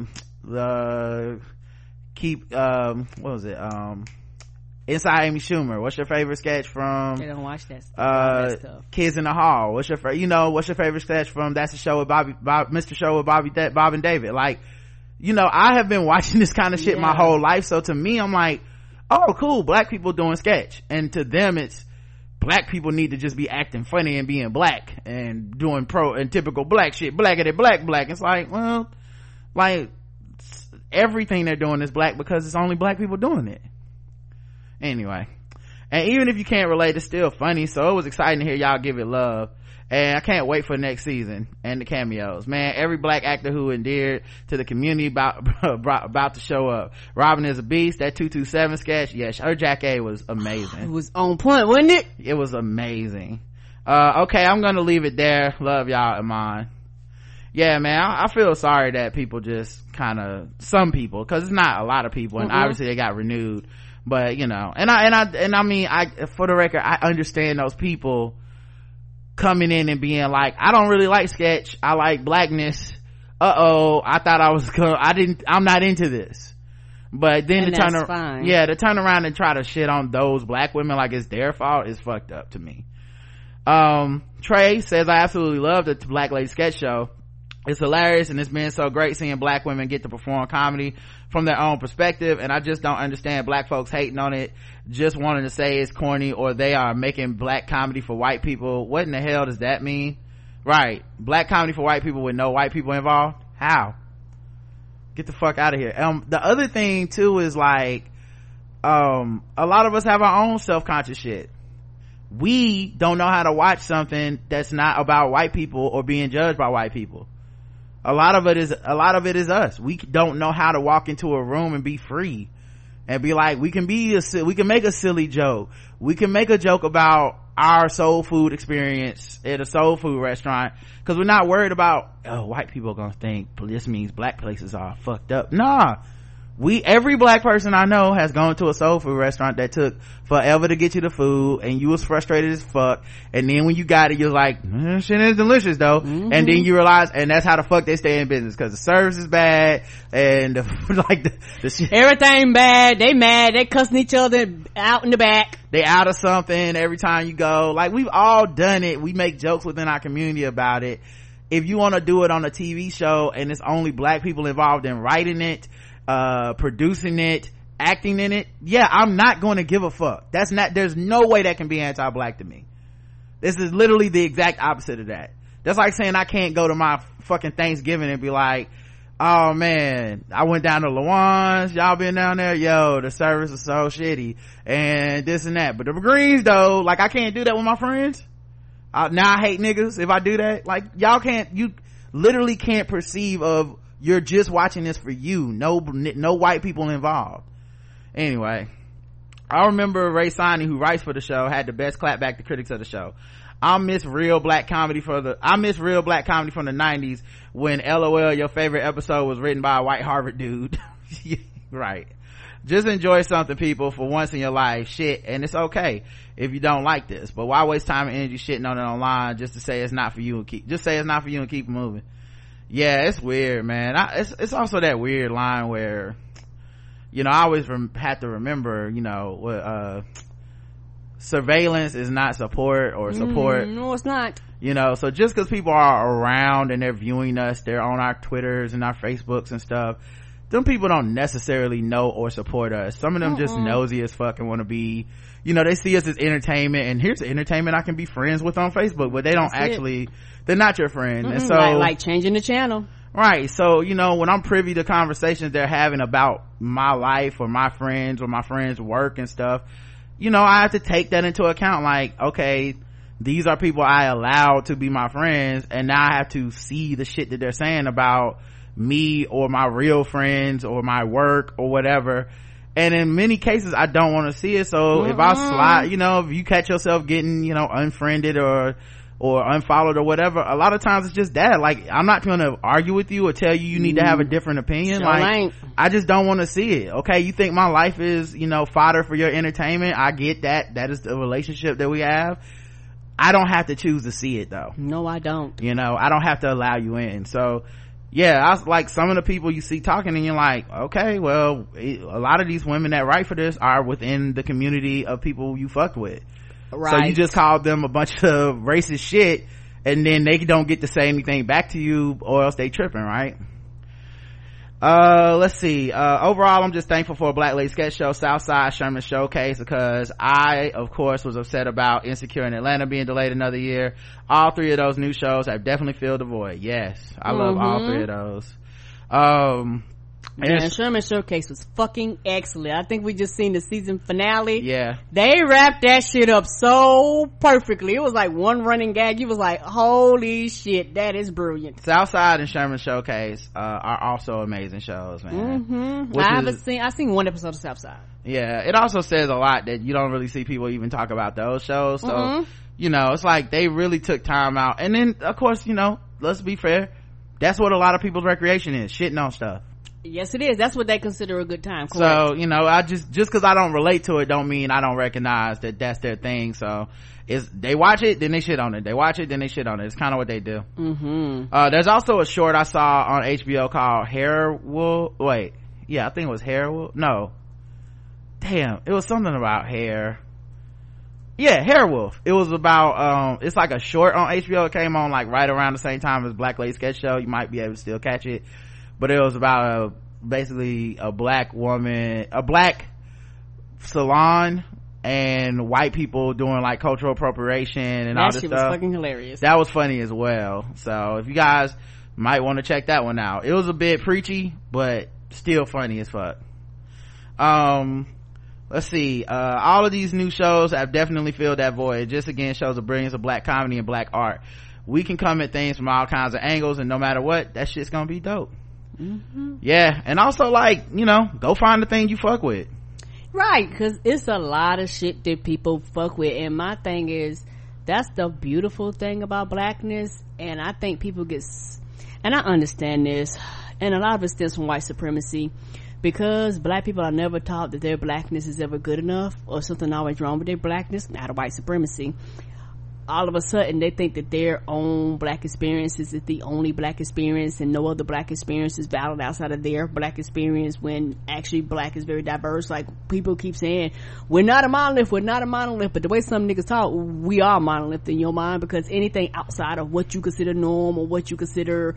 the keep um what was it um Inside Amy Schumer, what's your favorite sketch from, they don't watch that stuff, uh that stuff. Kids in the Hall, what's your you know what's your favorite sketch from That's the Show with Bobby Bob, Mister Show with Bobby Bob and David. Like, you know, I have been watching this kind of shit yeah. my whole life, so to me I'm like, oh cool, black people doing sketch. And to them it's black people need to just be acting funny and being black and doing pro and typical black shit, blackity black black. It's like, well, like everything they're doing is black because it's only black people doing it anyway. And even if you can't relate, it's still funny, so it was exciting to hear y'all give it love. And I can't wait for next season and the cameos, man. Every black actor who endeared to the community about about to show up. Robin is a Beast, that two two seven sketch, yes, her Jackée was amazing. It was on point, wasn't it? It was amazing. Uh okay, I'm gonna leave it there. Love y'all, Iman. Yeah, man, I, I feel sorry that people just kind of, some people, because it's not a lot of people, and mm-hmm. obviously they got renewed. But you know, and I and I and I mean, I for the record, I understand those people coming in and being like, I don't really like sketch, I like blackness. Uh-oh, I thought I was gonna, I didn't, I'm not into this. But then and to turn around, yeah, to turn around and try to shit on those black women like it's their fault is fucked up to me. Um, Trey says, I absolutely love the Black Lady Sketch Show. It's hilarious and it's been so great seeing black women get to perform comedy from their own perspective, and I just don't understand black folks hating on it, just wanting to say it's corny or they are making black comedy for white people. What in the hell does that mean? Right, black comedy for white people with no white people involved? How? Get the fuck out of here. Um the other thing too is like, um a lot of us have our own self-conscious shit. We don't know how to watch something that's not about white people or being judged by white people. A lot of it is, a lot of it is us. We don't know how to walk into a room and be free and be like, we can be a, we can make a silly joke. We can make a joke about our soul food experience at a soul food restaurant because we're not worried about, oh, white people are gonna think this means black places are fucked up. Nah. We, every black person I know has gone to a soul food restaurant that took forever to get you the food and you was frustrated as fuck, and then when you got it you're like, mm, shit is delicious though. Mm-hmm. And then you realize, and that's how the fuck they stay in business, because the service is bad and the, like the, the shit, everything bad, they mad, they cussing each other out in the back, they out of something every time you go. Like, we've all done it. We make jokes within our community about it. If you want to do it on a T V show and it's only black people involved in writing it, uh producing it, acting in it, yeah, I'm not going to give a fuck. That's not, there's no way that can be anti-black to me. This is literally the exact opposite of that. That's like saying I can't go to my fucking Thanksgiving and be like, oh man, I went down to Lawan's, y'all been down there, yo, the service is so shitty and this and that, but the Greens though, like, I can't do that with my friends. I, now I hate niggas if I do that. Like, y'all can't, you literally can't perceive of, you're just watching this for you, no no white people involved. Anyway, I remember Ray Sani, who writes for the show, had the best clapback to critics of the show. I miss real black comedy for the I miss real black comedy from the nineties when LOL your favorite episode was written by a white Harvard dude. Right, just enjoy something, people, for once in your life. Shit, and it's okay if you don't like this, but why waste time and energy shitting on it online just to say it's not for you and keep just say it's not for you and keep moving. Yeah, it's weird, man. I, it's it's also that weird line where, you know, I always rem- have to remember, you know, what uh surveillance is not support or support. Mm, no, it's not. You know, so just because people are around and they're viewing us, they're on our Twitters and our Facebooks and stuff, them people don't necessarily know or support us. Some of them uh-uh. just nosy as fuck and want to be, you know, they see us as entertainment, and here's entertainment I can be friends with on Facebook, but they don't That's actually it. They're not your friend. Mm-mm, and so like, like changing the channel, right? So, you know, when I'm privy to conversations they're having about my life or my friends or my friends' work and stuff, you know, I have to take that into account. Like, okay, these are people I allow to be my friends, and now I have to see the shit that they're saying about me or my real friends or my work or whatever. And in many cases I don't want to see it. So mm-hmm. if I slide, you know, if you catch yourself getting, you know, unfriended or or unfollowed or whatever, a lot of times it's just that. Like, I'm not going to argue with you or tell you you need mm. to have a different opinion. Sure like ain't. I just don't want to see it. Okay, you think my life is, you know, fodder for your entertainment. I get that. That is the relationship that we have. I don't have to choose to see it though. No, I don't. You know, I don't have to allow you in. So yeah, I was like, some of the people you see talking and you're like, okay, well, a lot of these women that write for this are within the community of people you fucked with. Right. So you just called them a bunch of racist shit, and then they don't get to say anything back to you, or else they tripping, right? Uh, let's see. Uh, overall, I'm just thankful for a Black Lady Sketch Show, Southside Sherman Showcase, because I, of course, was upset about Insecure in Atlanta being delayed another year. All three of those new shows have definitely filled the void. Yes, I mm-hmm. love all three of those. Um, yeah, Sherman Showcase was fucking excellent. I think we just seen the season finale. Yeah, they wrapped that shit up so perfectly. It was like one running gag. You was like, holy shit, that is brilliant. Southside and Sherman Showcase uh, are also amazing shows, man. Mm-hmm. I haven't is, seen I've seen one episode of Southside. Yeah, it also says a lot that you don't really see people even talk about those shows. So mm-hmm. you know, it's like they really took time out. And then of course, you know, let's be fair, that's what a lot of people's recreation is, shitting on stuff. Yes, it is. That's what they consider a good time. Correct. So, you know, I just just because I don't relate to it don't mean I don't recognize that that's their thing. So it's, they watch it, then they shit on it. They watch it, then they shit on it. It's kind of what they do. Mm-hmm. Uh, there's also a short I saw on H B O called Hairwolf. Wait, yeah, I think it was Hairwolf. No, damn, it was something about hair. Yeah, Hairwolf. It was about um, it's like a short on H B O. It came on like right around the same time as Black Lady Sketch Show. You might be able to still catch it. But it was about a, basically a black woman, a black salon, and white people doing like cultural appropriation and that all this shit stuff. Was fucking hilarious. That was funny as well. So if you guys might want to check that one out. It was a bit preachy, but still funny as fuck. Um, let's see. Uh, all of these new shows have definitely filled that void. It just again shows the brilliance of black comedy and black art. We can come at things from all kinds of angles, and no matter what, that shit's gonna be dope. Mm-hmm. Yeah, and also like, you know, go find the thing you fuck with, right? Because it's a lot of shit that people fuck with, and my thing is that's the beautiful thing about blackness. And I think people get, and I understand this, and a lot of it stems from white supremacy, because black people are never taught that their blackness is ever good enough or something always wrong with their blackness. Out of white supremacy, all of a sudden they think that their own black experience is the only black experience, and no other black experience is valid outside of their black experience, when actually black is very diverse. Like, people keep saying we're not a monolith, we're not a monolith, but the way some niggas talk, we are a monolith in your mind, because anything outside of what you consider norm or what you consider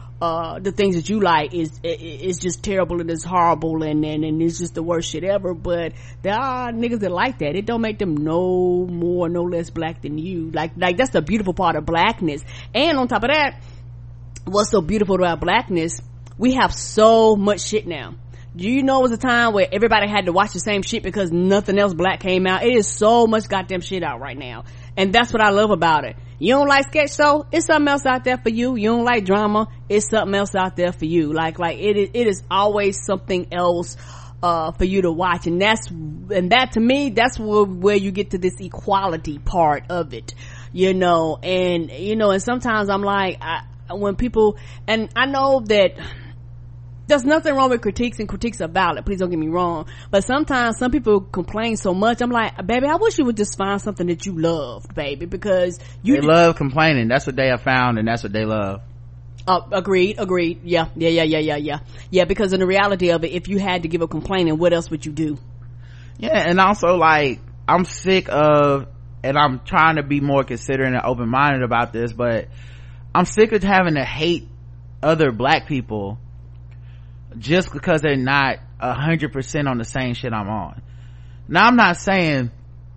uh the things that you like is is just terrible and it's horrible and, and and it's just the worst shit ever. But there are niggas that like that. It don't make them no more no less black than you. Like like that's the beautiful part of blackness. And on top of that, what's so beautiful about blackness, we have so much shit now. Do you know it was a time where everybody had to watch the same shit because nothing else black came out? It is so much goddamn shit out right now, and that's what I love about it. You don't like sketch show, it's something else out there for you. You don't like drama, it's something else out there for you. Like like it is, it is always something else uh for you to watch. And that's and that to me, that's where, where you get to this equality part of it, you know. And you know, and sometimes I'm like, I, when people, and I know that there's nothing wrong with critiques, and critiques are valid, please don't get me wrong, but sometimes some people complain so much. I'm like, baby, I wish you would just find something that you loved, baby, because you they d- love complaining. That's what they have found, and that's what they love. Uh, agreed agreed yeah yeah yeah yeah yeah yeah yeah because in the reality of it, if you had to give a complaining, what else would you do? Yeah, and also like, I'm sick of, and I'm trying to be more considerate and open-minded about this, but I'm sick of having to hate other black people. just because they're not a hundred percent on the same shit I'm on. Now I'm not saying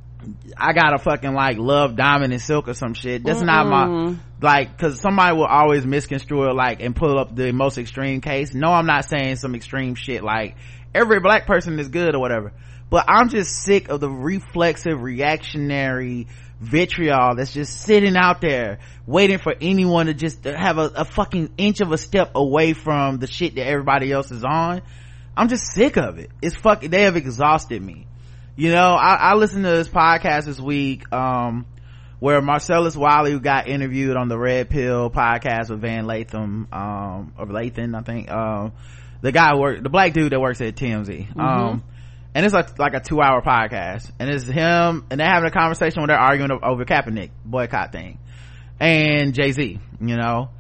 I gotta fucking like love Diamond and Silk or some shit. That's Mm-mm. not my, like, cause somebody will always misconstrue it like and pull up the most extreme case. No, I'm not saying some extreme shit like every black person is good or whatever, but I'm just sick of the reflexive reactionary vitriol that's just sitting out there waiting for anyone to just have a, a fucking inch of a step away from the shit that everybody else is on. I'm just sick of it. It's fucking, they have exhausted me. You know, I, I listened to this podcast this week, um, where Marcellus Wiley got interviewed on the Red Pill podcast with Van Latham, um, or Lathan, I think, um, the guy who work, the black dude that works at T M Z. Mm-hmm. Um, and it's like, like a two hour podcast, and it's him, and they're having a conversation where they're arguing over Kaepernick boycott thing, and Jay-Z, you know,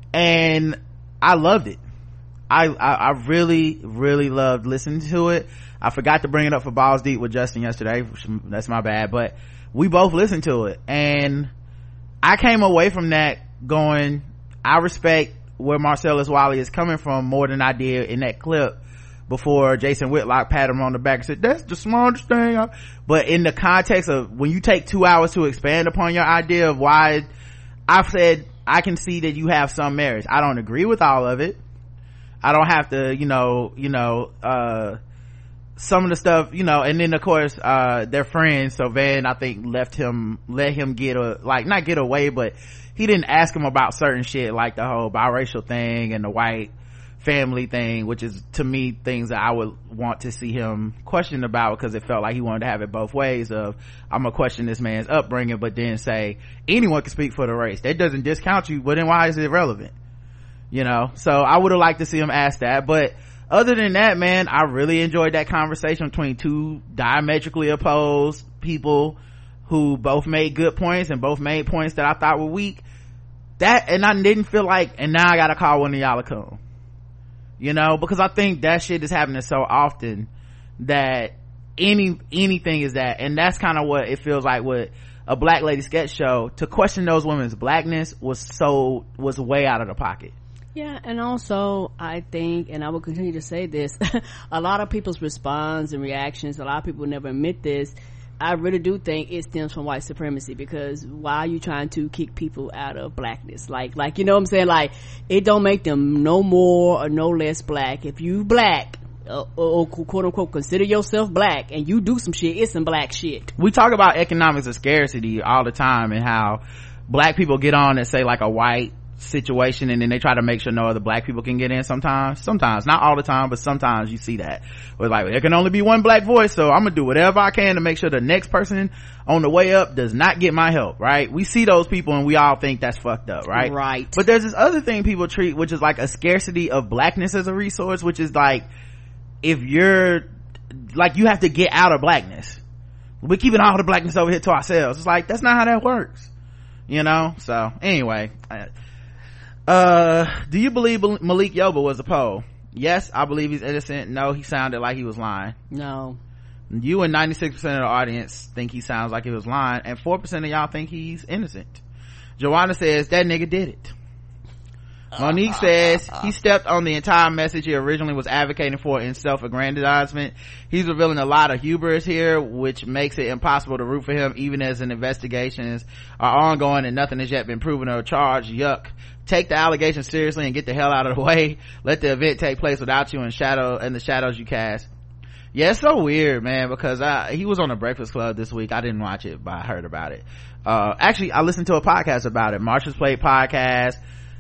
and I loved it. I, I, I really, really loved listening to it. I forgot to bring it up for Balls Deep with Justin yesterday. That's my bad, but we both listened to it, and I came away from that going, I respect where Marcellus Wiley is coming from more than I did in that clip before Jason Whitlock patted him on the back and said, that's the smartest thing. I, but in the context of when you take two hours to expand upon your idea of why, I've said, I can see that you have some merits. I don't agree with all of it. I don't have to, you know, you know, uh, some of the stuff, you know, and then of course, uh, they're friends. So Van, I think, left him, let him get a, like, not get away, but he didn't ask him about certain shit, like the whole biracial thing and the white family thing, which is to me things that I would want to see him question about, because it felt like he wanted to have it both ways of, I'm gonna question this man's upbringing, but then say anyone can speak for the race. That doesn't discount you, but then why is it relevant? You know, so I would have liked to see him ask that. But other than that, man, I really enjoyed that conversation between two diametrically opposed people who both made good points and both made points that I thought were weak. That, and I didn't feel like, and now I gotta call one of y'all a coon, you know, because I think that shit is happening so often that any anything is that, and that's kind of what it feels like with a Black Lady sketch show. To question those women's blackness was so was way out of the pocket. Yeah, and also I think, and I will continue to say this, a lot of people's response and reactions, a lot of people never admit this, I really do think it stems from white supremacy, because why are you trying to kick people out of blackness? Like, like, you know what I'm saying? Like, it don't make them no more or no less black. If you black, uh, or quote unquote consider yourself black, and you do some shit, it's some black shit. We talk about economics of scarcity all the time, and how black people get on and say like a white situation, and then they try to make sure no other black people can get in sometimes sometimes not all the time, but sometimes you see that where like there can only be one black voice, so I'm gonna do whatever I can to make sure the next person on the way up does not get my help, right? We see those people and we all think that's fucked up, right? Right. But there's this other thing people treat, which is like a scarcity of blackness as a resource, which is like, if you're like, you have to get out of blackness, we're keeping all the blackness over here to ourselves. It's like, that's not how that works, you know? So anyway, I, uh do you believe Malik Yoba was a pole? Yes, I believe he's innocent. No, he sounded like he was lying. No. You and ninety-six percent of the audience think he sounds like he was lying, and four percent of y'all think he's innocent. Joanna says that nigga did it. Monique says he stepped on the entire message he originally was advocating for in self-aggrandizement. He's revealing a lot of hubris here, which makes it impossible to root for him even as an investigations are ongoing and nothing has yet been proven or charged. Yuck. Take the allegations seriously and get the hell out of the way. Let the event take place without you in shadow and the shadows you cast. Yeah, it's so weird, man, because I, he was on the Breakfast Club this week. I didn't watch it, but I heard about it. Uh, actually, I listened to a podcast about it. Marsha's Plate podcast.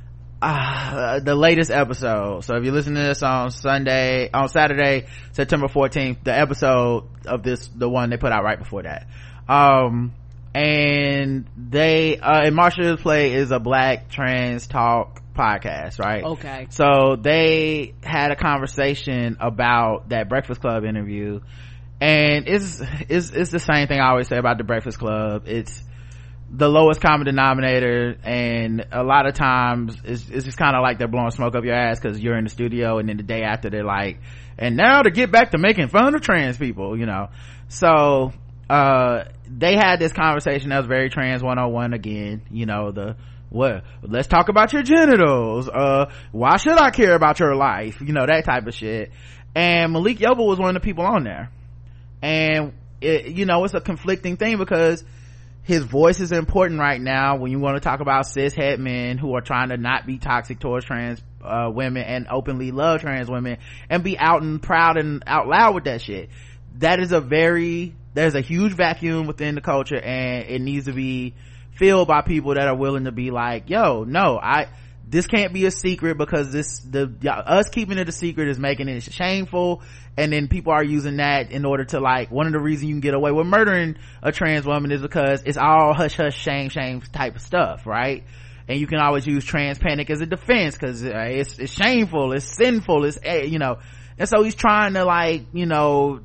Uh, the latest episode. So if you listen to this on Sunday, on Saturday, September fourteenth, the episode of this, the one they put out right before that. Um, and they, uh, and Marsha's Plate is a black trans talk podcast, right? Okay. So they had a conversation about that Breakfast Club interview, and it's, it's, it's the same thing I always say about the Breakfast Club. It's the lowest common denominator, and a lot of times it's, it's just kind of like they're blowing smoke up your ass because you're in the studio, and then the day after they're like, and now to get back to making fun of trans people, you know. So uh they had this conversation that was very trans one oh one again, you know, the What? Let's talk about your genitals. Uh, why should I care about your life? You know, that type of shit. And Malik Yoba was one of the people on there. And it, you know, it's a conflicting thing because his voice is important right now when you want to talk about cishet men who are trying to not be toxic towards trans uh, women and openly love trans women and be out and proud and out loud with that shit. That is a very, there's a huge vacuum within the culture, and it needs to be filled by people that are willing to be like, yo, no, I, this can't be a secret because this, the, us keeping it a secret is making it shameful. And then people are using that in order to, like, one of the reasons you can get away with murdering a trans woman is because it's all hush hush shame shame type of stuff, right? And you can always use trans panic as a defense because uh, it's, it's shameful, it's sinful, it's, uh, you know. And so he's trying to, like, you know,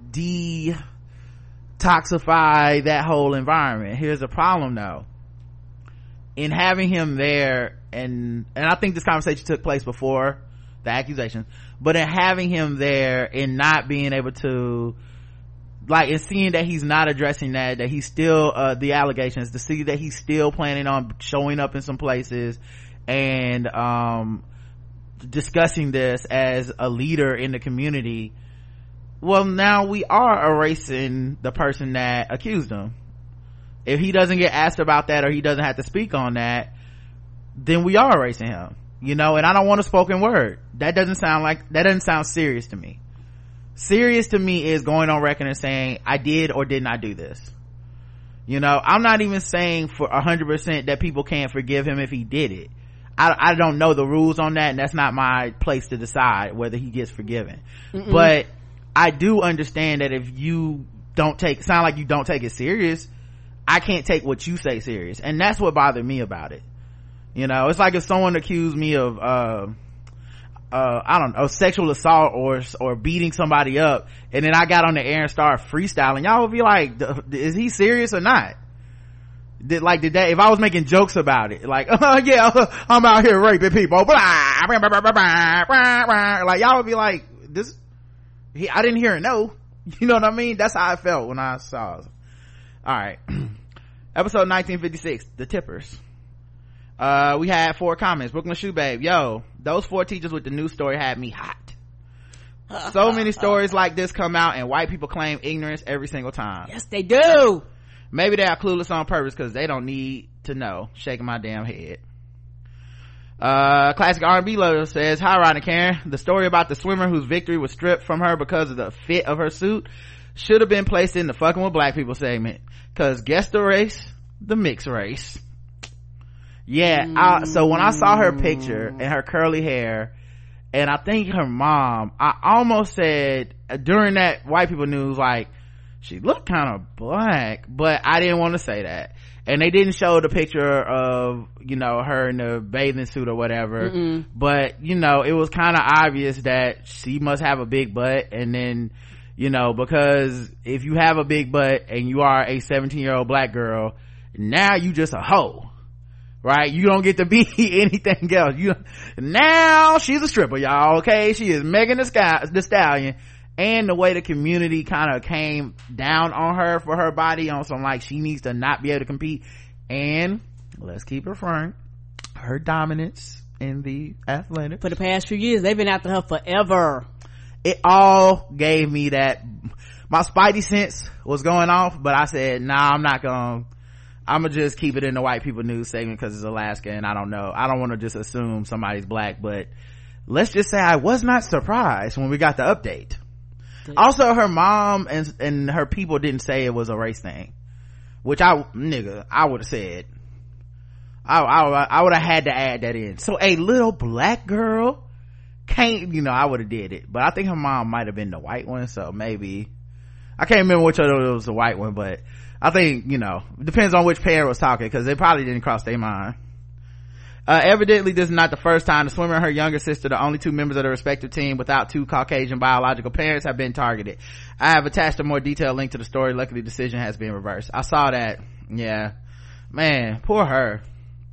detoxify that whole environment. Here's the problem though. In having him there, and and I think this conversation took place before the accusation, but in having him there and not being able to, like, and seeing that he's not addressing that, that he's still uh the allegations, to see that he's still planning on showing up in some places and um discussing this as a leader in the community, well, now we are erasing the person that accused him. If he doesn't get asked about that or he doesn't have to speak on that, then we are erasing him, you know. And I don't want a spoken word. That doesn't sound like, that doesn't sound serious to me. Serious to me is going on record and saying I did or did not do this. You know, I'm not even saying for a hundred percent that people can't forgive him if he did it. I, I don't know the rules on that, and that's not my place to decide whether he gets forgiven. Mm-mm. But I do understand that if you don't take, sound like you don't take it serious, I can't take what you say serious. And that's what bothered me about it. You know, it's like if someone accused me of uh uh I don't know, sexual assault or or beating somebody up, and then I got on the air and started freestyling, y'all would be like, is he serious or not? Did like did that, if I was making jokes about it, like, oh yeah, I'm out here raping people, blah, blah, blah, blah, blah, blah, blah, like y'all would be like, this he, I didn't hear it, no. You know what I mean? That's how I felt when I saw it. All right. Episode nineteen fifty-six, the tippers. Uh, we had four comments. Brooklyn Shoe Babe, yo, those four teachers with the news story had me hot. So many stories like this come out and white people claim ignorance every single time. Yes, they do. Maybe they are clueless on purpose because they don't need to know. Shaking my damn head. Uh, classic R and B lover says, hi Rod and Karen, the story about the swimmer whose victory was stripped from her because of the fit of her suit should have been placed in the fucking with black people segment, because guess the race, the mixed race. Yeah, I, so when I saw her picture and her curly hair, and I think her mom, I almost said during that white people news, like, she looked kind of black, but I didn't want to say that. And they didn't show the picture of, you know, her in the bathing suit or whatever. Mm-mm. But, you know, it was kind of obvious that she must have a big butt. And then, you know, because if you have a big butt and you are a seventeen year old black girl, now you just a hoe, right? You don't get to be anything else. You now she's a stripper, y'all. Okay, she is Megan Thee Sky, the Stallion. And the way the community kind of came down on her for her body, on some like she needs to not be able to compete. And let's keep her frank, her dominance in the athletics for the past few years, they've been after her forever. It all gave me that, my spidey sense was going off, but I said, nah, I'm not gonna, I'm gonna just keep it in the white people news segment because it's Alaska and I don't know, I don't want to just assume somebody's black, but let's just say I was not surprised when we got the update. Also, her mom and and her people didn't say it was a race thing, which I nigga I would have said. I I, I would have had to add that in. So a little black girl can't, you know, I would have did it, but I think her mom might have been the white one, so maybe I can't remember which other it was the white one, but I think, you know, depends on which pair was talking because they probably didn't cross their mind. Uh, evidently this is not the first time the swimmer and her younger sister, the only two members of the respective team without two Caucasian biological parents, have been targeted. I have attached a more detailed link to the story. Luckily the decision has been reversed. I saw that. Yeah, man, poor her.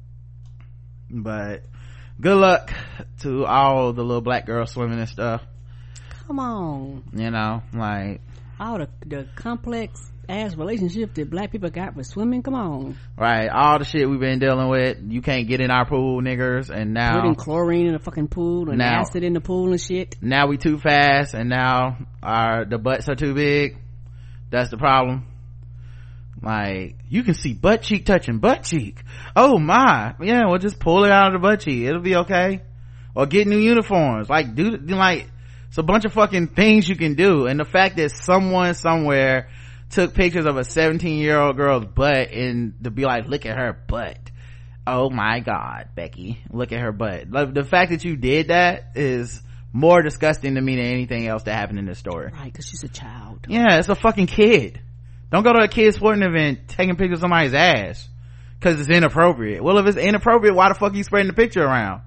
But good luck to all the little black girls swimming and stuff. Come on, you know, like all the, the complex ass relationship that black people got with swimming. Come on. Right. All the shit we've been dealing with. You can't get in our pool, niggers. And now. Putting chlorine in the fucking pool and now, acid in the pool and shit. Now we too fast and now our, the butts are too big. That's the problem. Like, you can see butt cheek touching butt cheek. Oh my. Yeah, we'll just pull it out of the butt cheek. It'll be okay. Or get new uniforms. Like, do, like, it's a bunch of fucking things you can do. And the fact that someone somewhere took pictures of a seventeen year old girl's butt and to be like, look at her butt. Oh my God, Becky, look at her butt. Like, the fact that you did that is more disgusting to me than anything else that happened in this story. Right, because she's a child. Yeah, it's a fucking kid. Don't go to a kid's sporting event taking pictures of somebody's ass because it's inappropriate. Well, if it's inappropriate, why the fuck are you spreading the picture around?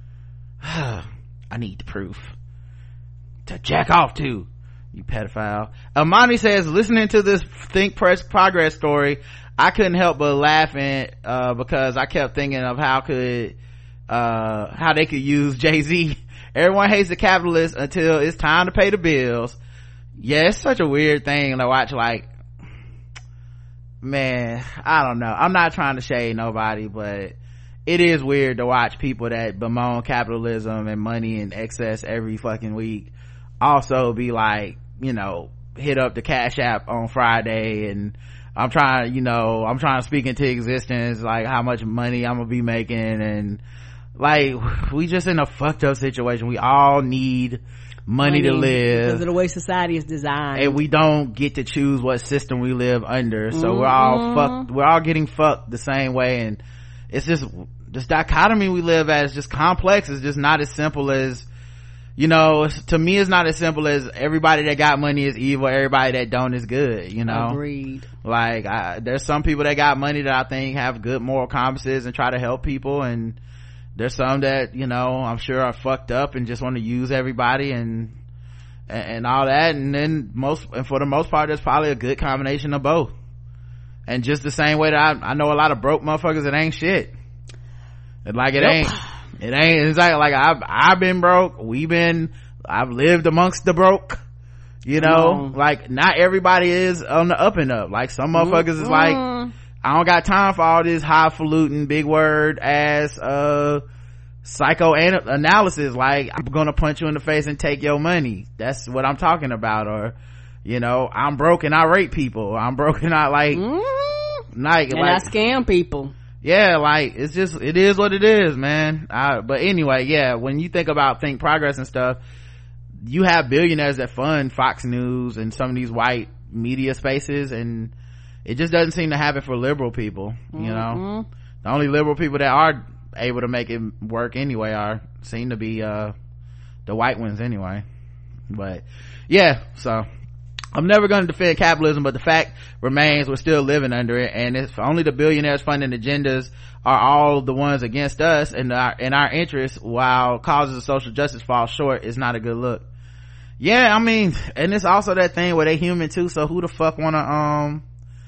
I need the proof to jack off to, you pedophile. Amani says, listening to this Think Press Progress story, I couldn't help but laughing uh because I kept thinking of how could uh how they could use Jay-Z. Everyone hates the capitalists until it's time to pay the bills. Yeah, it's such a weird thing to watch. Like, man, I don't know, I'm not trying to shade nobody, but it is weird to watch people that bemoan capitalism and money in excess every fucking week also be like, you know, hit up the Cash App on Friday and I'm trying, you know, I'm trying to speak into existence like how much money I'm gonna be making, and like, we just in a fucked up situation. We all need money, money to live because of the way society is designed, and we don't get to choose what system we live under. So mm-hmm. we're all fucked, we're all getting fucked the same way, and it's just this dichotomy we live at is just complex. It's just not as simple as, you know, to me it's not as simple as everybody that got money is evil, everybody that don't is good, you know. Agreed. Like, I, there's some people that got money that I think have good moral compasses and try to help people, and there's some that, you know, I'm sure are fucked up and just want to use everybody and and, and all that. And then most, and for the most part, there's probably a good combination of both. And just the same way that I, I know a lot of broke motherfuckers that ain't shit. And like, it yep. ain't, it ain't, it's like, like I've, I've been broke. We've been, I've lived amongst the broke, you know, mm. like not everybody is on the up and up. Like some motherfuckers mm. is like, I don't got time for all this highfalutin, big word ass, uh, psychoanalysis. Like, I'm gonna punch you in the face and take your money. That's what I'm talking about. Or, you know, I'm broke and I rape people. I'm broke and I like, mm-hmm. like, and like, I scam people. Yeah, like, it's just, it is what it is, man. I, but anyway, yeah, when you think about Think Progress and stuff, you have billionaires that fund Fox News and some of these white media spaces, and it just doesn't seem to happen for liberal people, you mm-hmm. know. The only liberal people that are able to make it work anyway are seem to be uh the white ones anyway. But yeah, so I'm never going to defend capitalism, but the fact remains we're still living under it, and if only the billionaires funding agendas are all the ones against us and our in our interests, while causes of social justice fall short, is not a good look. Yeah, I mean, and it's also that thing where they human too, so who the fuck wanna um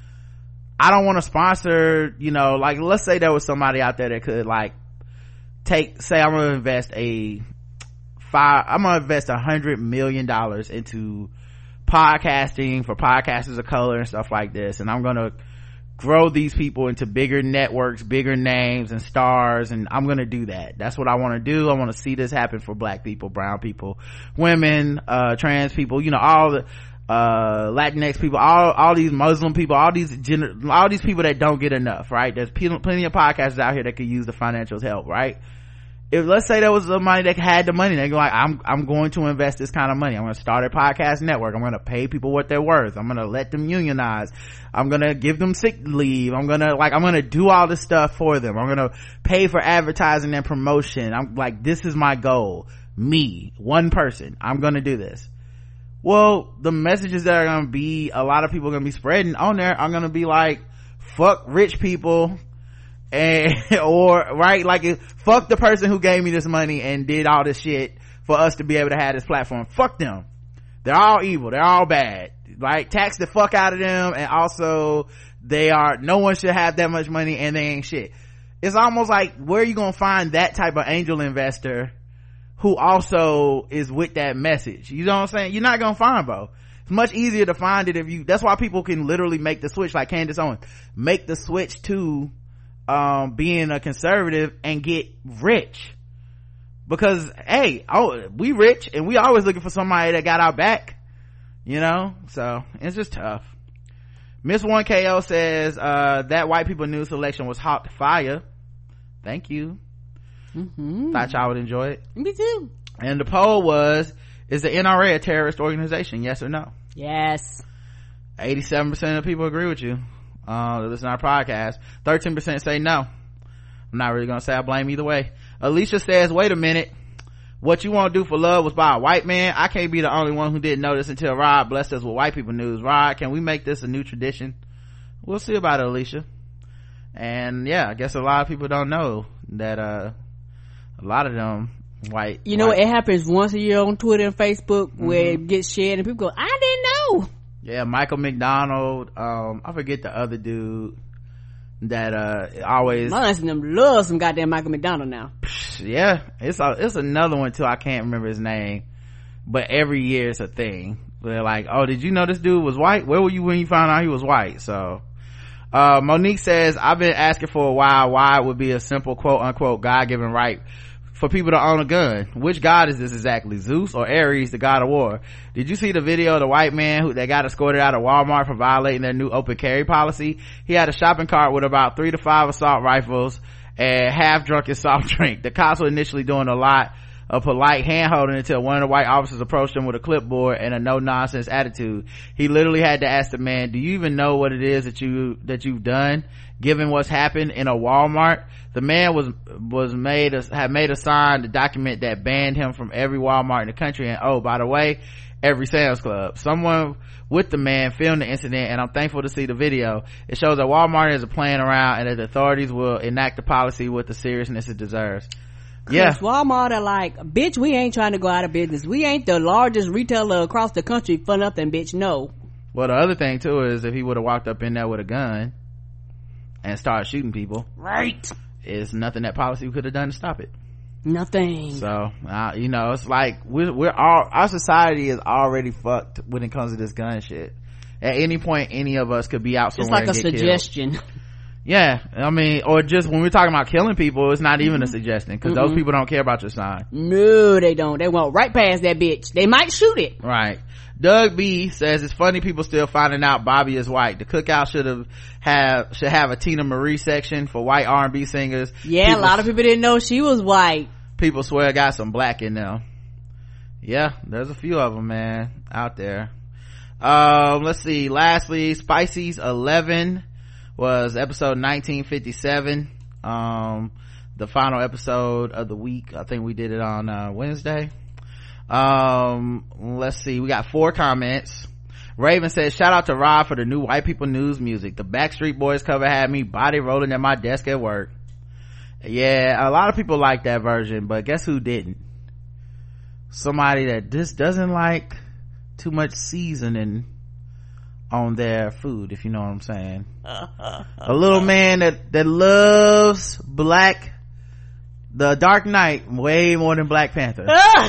I don't want to sponsor, you know, like, let's say there was somebody out there that could like take, say I'm gonna invest a five I'm gonna invest a hundred million dollars into podcasting for podcasters of color and stuff like this, and I'm gonna grow these people into bigger networks, bigger names and stars, and I'm gonna do that. That's what I want to do. I want to see this happen for black people, brown people, women, uh trans people, you know, all the uh Latinx people, all all these Muslim people, all these gener- all these people that don't get enough, right? There's p- plenty of podcasters out here that could use the financial help, right? If, let's say there was somebody that had the money, they go like, i'm i'm going to invest this kind of money, I'm going to start a podcast network, I'm going to pay people what they're worth, I'm going to let them unionize, I'm going to give them sick leave, I'm going to like i'm going to do all this stuff for them, I'm going to pay for advertising and promotion. I'm like, this is my goal, me, one person, I'm going to do this. Well, the messages that are going to be, a lot of people are going to be spreading on there are going to be like, fuck rich people, and, or, right, like, if, fuck the person who gave me this money and did all this shit for us to be able to have this platform. Fuck them. They're all evil. They're all bad. Like, tax the fuck out of them, and also, they are, no one should have that much money and they ain't shit. It's almost like, where are you going to find that type of angel investor who also is with that message? You know what I'm saying? You're not gonna find both. It's much easier to find it if you, that's why people can literally make the switch, like Candace Owens, make the switch to, um, being a conservative and get rich. Because, hey, oh, we rich and we always looking for somebody that got our back, you know? So, it's just tough. Miss one K O says, uh, that white people news selection was hot fire. Thank you. Mm-hmm. Thought y'all would enjoy it. Me too. And the poll was, is the N R A a terrorist organization? Yes or no? Yes. eighty-seven percent of people agree with you. Uh, listen to our podcast. thirteen percent say no. I'm not really gonna say I blame either way. Alicia says, wait a minute. What you want to do for love was by a white man? I can't be the only one who didn't know this until Rod blessed us with white people news. Rod, can we make this a new tradition? We'll see about it, Alicia. And yeah, I guess a lot of people don't know that, uh, a lot of them white. You know, white. It happens once a year on Twitter and Facebook mm-hmm. where it gets shared and people go, I didn't know. Yeah, Michael McDonald, um, I forget the other dude that, uh, always. My aunts and them love some goddamn Michael McDonald now. Yeah, it's a, it's another one too. I can't remember his name, but every year it's a thing. They're like, oh, did you know this dude was white? Where were you when you found out he was white? So, uh, Monique says, I've been asking for a while why it would be a simple quote unquote God-given right for people to own a gun. Which god is this exactly? Zeus or Ares, the god of war? Did you see the video of the white man who that got escorted out of Walmart for violating their new open carry policy? He had a shopping cart with about three to five assault rifles and half drunken soft drink. The cops were initially doing a lot of polite hand holding until one of the white officers approached him with a clipboard and a no nonsense attitude. He literally had to ask the man, do you even know what it is that you that you've done given what's happened in a Walmart? The man was was made a, had made a sign to document that banned him from every Walmart in the country, and oh, by the way, every Sam's Club. Someone with the man filmed the incident, and I'm thankful to see the video. It shows that Walmart is playing around and that the authorities will enact the policy with the seriousness it deserves. Yeah, Walmart are like, bitch, we ain't trying to go out of business. We ain't the largest retailer across the country for nothing, bitch. No. Well, the other thing too is if he would have walked up in there with a gun and started shooting people, right, is nothing that policy could have done to stop it. Nothing. So uh, you know, it's like we're we're all, our society is already fucked when it comes to this gun shit. At any point, any of us could be out somewhere. It's like and a get suggestion. Killed. Yeah, I mean, or just when we're talking about killing people, it's not even mm-hmm. a suggestion because those people don't care about your sign. No, they don't. They won't right past that bitch. They might shoot it. Right. Doug B says it's funny people still finding out Bobby is white. The cookout should have have should have a Tina Marie section for white R and B singers. Yeah, people, a lot of people didn't know she was white. People swear got some black in them. Yeah, there's a few of them, man, out there. Um, let's see. Lastly, Spicy's eleven was episode nineteen fifty-seven, um the final episode of the week. I think we did it on uh Wednesday. Um let's see, we got four comments. Raven says, shout out to Rob for the new white people news music. The Backstreet Boys cover had me body rolling at my desk at work. Yeah, a lot of people like that version, but guess who didn't? Somebody that just doesn't like too much seasoning on their food, if you know what I'm saying. A little man that that loves black the Dark Knight way more than Black Panther.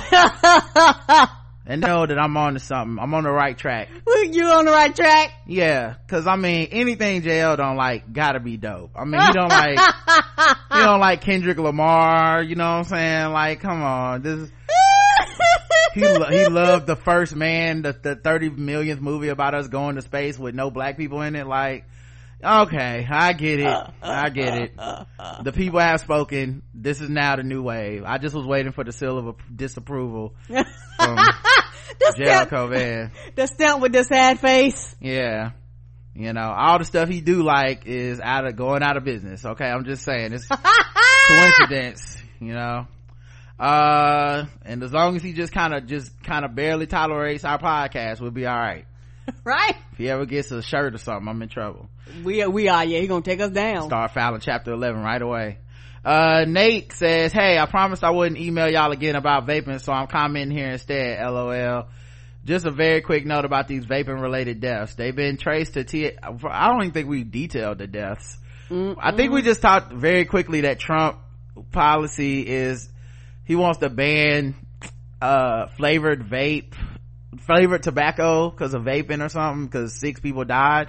And know that I'm on to something. I'm on the right track. You on the right track? Yeah, cause I mean anything J L don't like gotta be dope. I mean he don't like he don't like Kendrick Lamar, you know what I'm saying? Like come on, this he lo- he loved The First Man, the, the thirty millionth movie about us going to space with no black people in it. Like, okay, I get it, I get it. The people have spoken. This is now the new wave. I just was waiting for the seal of disapproval from Jericho Van. The stamp with the sad face. Yeah, you know, all the stuff he do like is out of going out of business. Okay, I'm just saying it's coincidence, you know. Uh and as long as he just kind of just kind of barely tolerates our podcast, we'll be all right. Right. If he ever gets a shirt or something, I'm in trouble. We we are. Yeah, he gonna take us down. Start filing chapter eleven right away. Uh Nate says, hey, I promised I wouldn't email y'all again about vaping, so I'm commenting here instead. LOL. Just a very quick note about these vaping related deaths. They've been traced to T I don't even think we detailed the deaths. Mm-mm. I think we just talked very quickly that Trump policy is he wants to ban uh flavored vape flavored tobacco because of vaping or something, because six people died.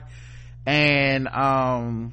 And um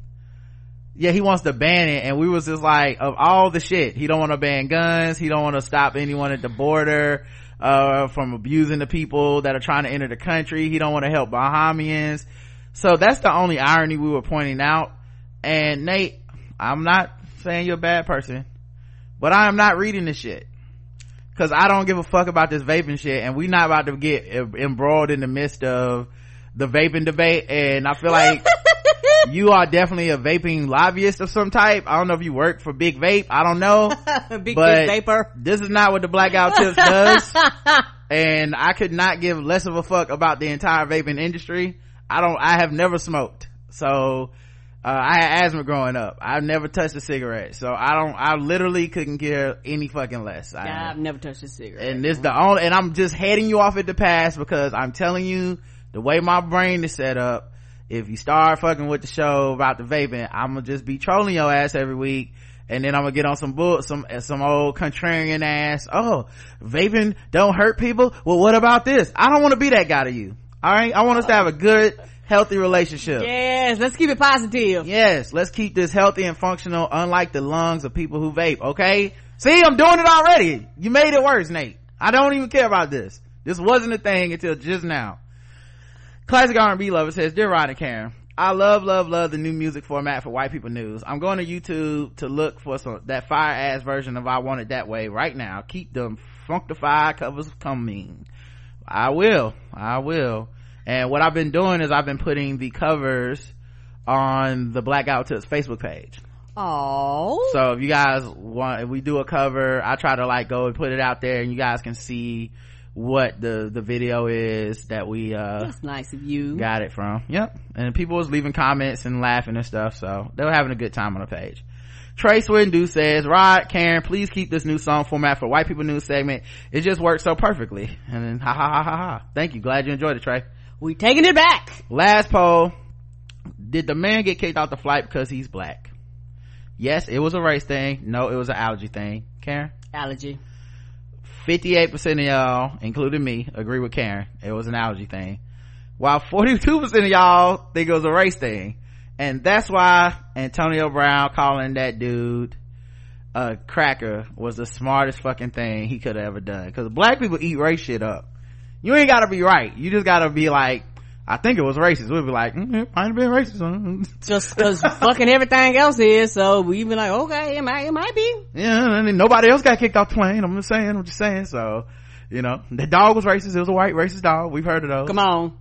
yeah, he wants to ban it, and we was just like, of all the shit, he don't want to ban guns, he don't want to stop anyone at the border uh from abusing the people that are trying to enter the country, he don't want to help Bahamians. So that's the only irony we were pointing out. And Nate, I'm not saying you're a bad person, but I am not reading this shit, because I don't give a fuck about this vaping shit, and we not about to get embroiled in the midst of the vaping debate. And I feel like you are definitely a vaping lobbyist of some type. I don't know if you work for Big Vape, I don't know. Big, but big vapor. This is not what the Blackout Tips does. And I could not give less of a fuck about the entire vaping industry. I don't, I have never smoked. So, uh, I had asthma growing up. I've never touched a cigarette. So I don't, I literally couldn't care any fucking less. I, yeah, I've never touched a cigarette. And this the only, and I'm just heading you off at the pass, because I'm telling you, the way my brain is set up, if you start fucking with the show about the vaping, I'm gonna just be trolling your ass every week, and then I'm gonna get on some bull, some some old contrarian ass, oh, vaping don't hurt people, well what about this? I don't want to be that guy to you. All right, I want us to have a good, healthy relationship. Yes, let's keep it positive. Yes, let's keep this healthy and functional, unlike the lungs of people who vape. Okay, see, I'm doing it already. You made it worse, Nate. I don't even care about this. This wasn't a thing until just now. Classic R and B Lover says, Dear Rod and Karen, I love, love, love the new music format for White People News. I'm going to YouTube to look for some that fire ass version of I Want It That Way right now. Keep them funkified covers coming. I will. I will. And what I've been doing is I've been putting the covers on the Blackout Tips Facebook page. Oh. So if you guys want, if we do a cover, I try to like go and put it out there, and you guys can see what the the video is that we uh that's nice of you got it from. Yep. And people was leaving comments and laughing and stuff, so they were having a good time on the page. Trey Swindu says, Rod, Karen, please keep this new song format for White People News segment. It just works so perfectly. And then ha ha ha ha ha. Thank you, glad you enjoyed it, Trey. We taking it back. Last poll, did the man get kicked off the flight because he's black? Yes, it was a race thing. No, it was an allergy thing. Karen? Allergy. fifty-eight percent of y'all, including me, agree with Karen. It was an allergy thing. While forty-two percent of y'all think it was a race thing. And that's why Antonio Brown calling that dude a cracker was the smartest fucking thing he could have ever done. Because black people eat race shit up. You ain't gotta be right. You just gotta be like, I think it was racist. We'd be like, mm, it might have been racist. Just cause fucking everything else is, so we be like, okay, it might, it might be. Yeah, and then nobody else got kicked off the plane. I'm just saying, I'm just saying. So, you know, the dog was racist. It was a white racist dog. We've heard of those. Come on.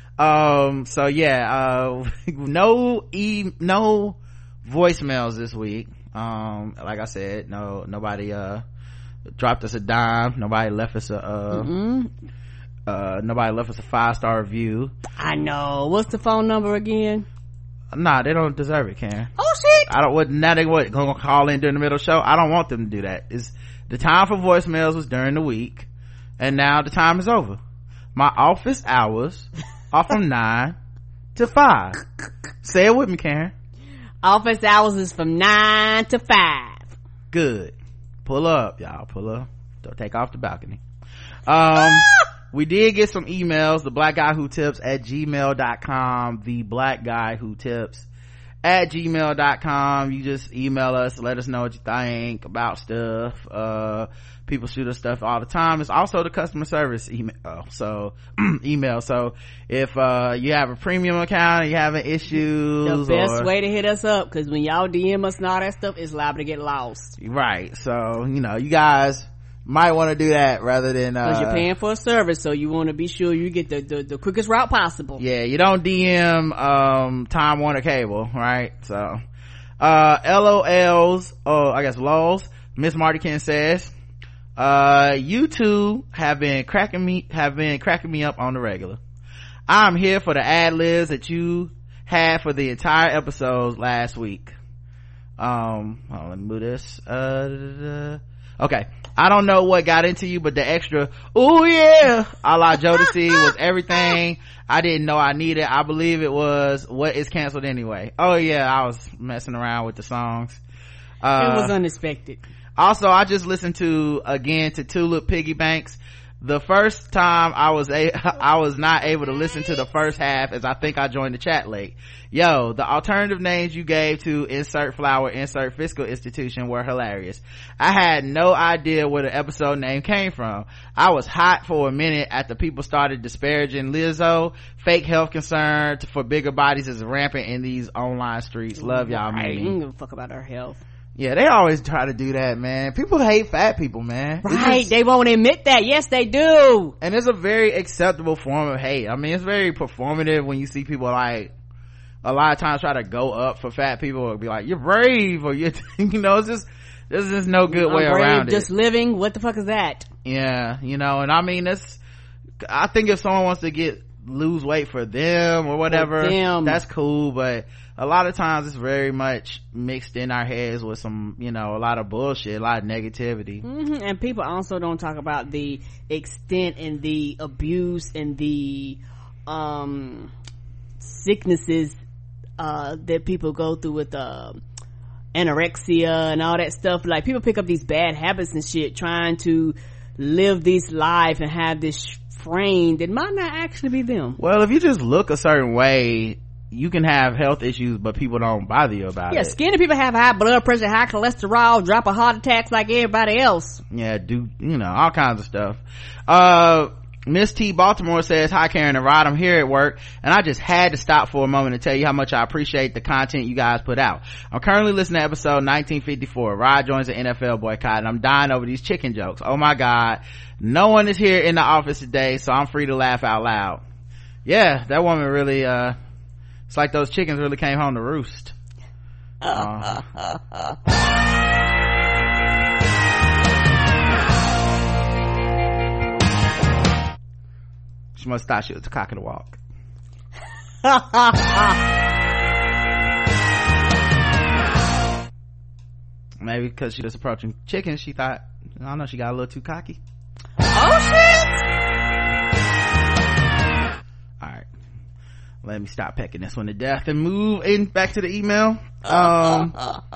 Um, so yeah, uh, no e, no voicemails this week. Um, like I said, no, nobody, uh, dropped us a dime. Nobody left us a, uh, mm-hmm. uh, nobody left us a five-star review. I know. What's the phone number again? Nah, they don't deserve it, Karen. Oh shit. I don't, what, now they what, gonna call in during the middle of the show? I don't want them to do that. It's, the time for voicemails was during the week, and now the time is over. My office hours are from nine to five. Say it with me, Karen. Office hours is from nine to five. Good. Pull up, y'all. Pull up. Don't take off the balcony. Um, we did get some emails. The black guy who tips at gmail dot com. The black guy who tips at gmail dot com. You just email us, let us know what you think about stuff. Uh, people shoot us stuff all the time. It's also the customer service email. So, email. So, if, uh, you have a premium account and you're having issues. The best or, way to hit us up, cause when y'all D M us and all that stuff, it's liable to get lost. Right. So, you know, you guys might want to do that rather than, uh, cause you're paying for a service, so you want to be sure you get the, the, the quickest route possible. Yeah, you don't D M, um, Time Warner Cable, right? So, uh, L O Ls, oh, I guess L O Ls, Miss Martykin says, uh, you two have been cracking me, have been cracking me up on the regular. I'm here for the ad-libs that you had for the entire episodes last week. Um, hold on, let me move this. Uh, da, da, da. Okay. I don't know what got into you, but the extra, ooh yeah, a la Jodeci was everything I didn't know I needed. I believe it was What Is Canceled Anyway. Oh yeah, I was messing around with the songs. Uh, it was unexpected. Also, I just listened to, again, to Tulip Piggy Banks. The first time I was a I was not able to listen to the first half as I think I joined the chat late. Yo, the alternative names you gave to insert flower, insert fiscal institution were hilarious. I had no idea where the episode name came from. I was hot for a minute after people started disparaging Lizzo. Fake health concern for bigger bodies is rampant in these online streets. Love y'all, right. Mimi. I don't give a fuck about her health. Yeah, they always try to do that, man. People hate fat people, man. Right, just, they won't admit that. Yes, they do. and it's a very acceptable form of hate. I mean, it's very performative when you see people like a lot of times try to go up for fat people or be like, you're brave, or you're, you know, it's just, there's just no good I'm way brave, around just it. living, what the fuck is that? Yeah, you know, and I mean, it's, I think if someone wants to get, lose weight for them or whatever, For them. that's cool, but a lot of times it's very much mixed in our heads with some, you know, a lot of bullshit, a lot of negativity. Mm-hmm. And people also don't talk about the extent and the abuse and the um sicknesses uh that people go through with uh anorexia and all that stuff. Like, people pick up these bad habits and shit trying to live this life and have this frame that might not actually be them. Well, if you just look a certain way, you can have health issues, but people don't bother you about Yeah, it. skinny people have high blood pressure, high cholesterol, drop of heart attacks like everybody else. Yeah, do, you know, all kinds of stuff. Uh, Miss T Baltimore says, hi Karen and Rod, I'm here at work and I just had to stop for a moment to tell you how much I appreciate the content you guys put out. I'm currently listening to episode nineteen fifty-four. Rod joins the N F L boycott and I'm dying over these chicken jokes. Oh my god. No one is here in the office today, so I'm free to laugh out loud. Yeah, that woman really, uh, it's like those chickens really came home to roost. Uh, She must thought she was a cock and a walk. Maybe because she was approaching chickens, she thought, I don't know, she got a little too cocky. Oh shit! Alright. Let me stop pecking this one to death and move in back to the email. Um,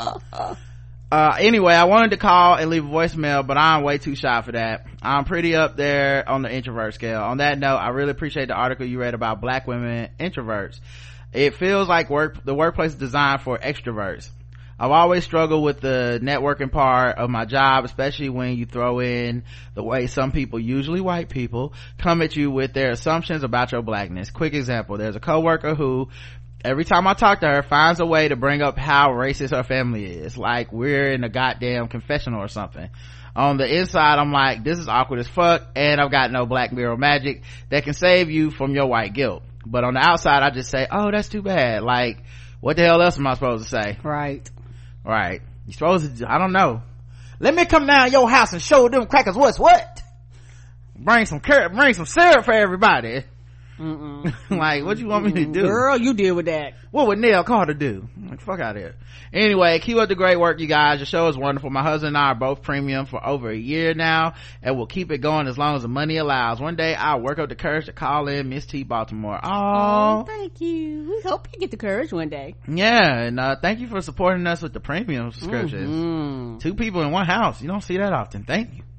uh, anyway, I wanted to call and leave a voicemail, but I'm way too shy for that. I'm pretty up there on the introvert scale. On that note, I really appreciate the article you read about black women introverts. It feels like work, the workplace is designed for extroverts. I've always struggled with the networking part of my job, especially when you throw in the way some people, usually white people, come at you with their assumptions about your blackness. Quick example, there's a coworker who, every time I talk to her, finds a way to bring up how racist her family is, like we're in a goddamn confessional or something. On the inside, I'm like, this is awkward as fuck, and I've got no black mirror magic that can save you from your white guilt. But on the outside, I just say, oh, that's too bad. Like, what the hell else am I supposed to say? Right. Right. You supposed to, I don't know. Let me come down to your house and show them crackers what's what. Bring some syrup, bring some syrup for everybody. Mm-mm. Like, what you want me to do? Girl, you deal with that. What would Neil Carter do? Like, fuck out of here. Anyway, keep up the great work, you guys. Your show is wonderful. My husband and I are both premium for over a year now, and we'll keep it going as long as the money allows. One day, I'll work up the courage to call in Miss T Baltimore. Oh, thank you. We hope you get the courage one day. Yeah, and uh, thank you for supporting us with the premium subscriptions. Mm-hmm. Two people in one house. You don't see that often. Thank you.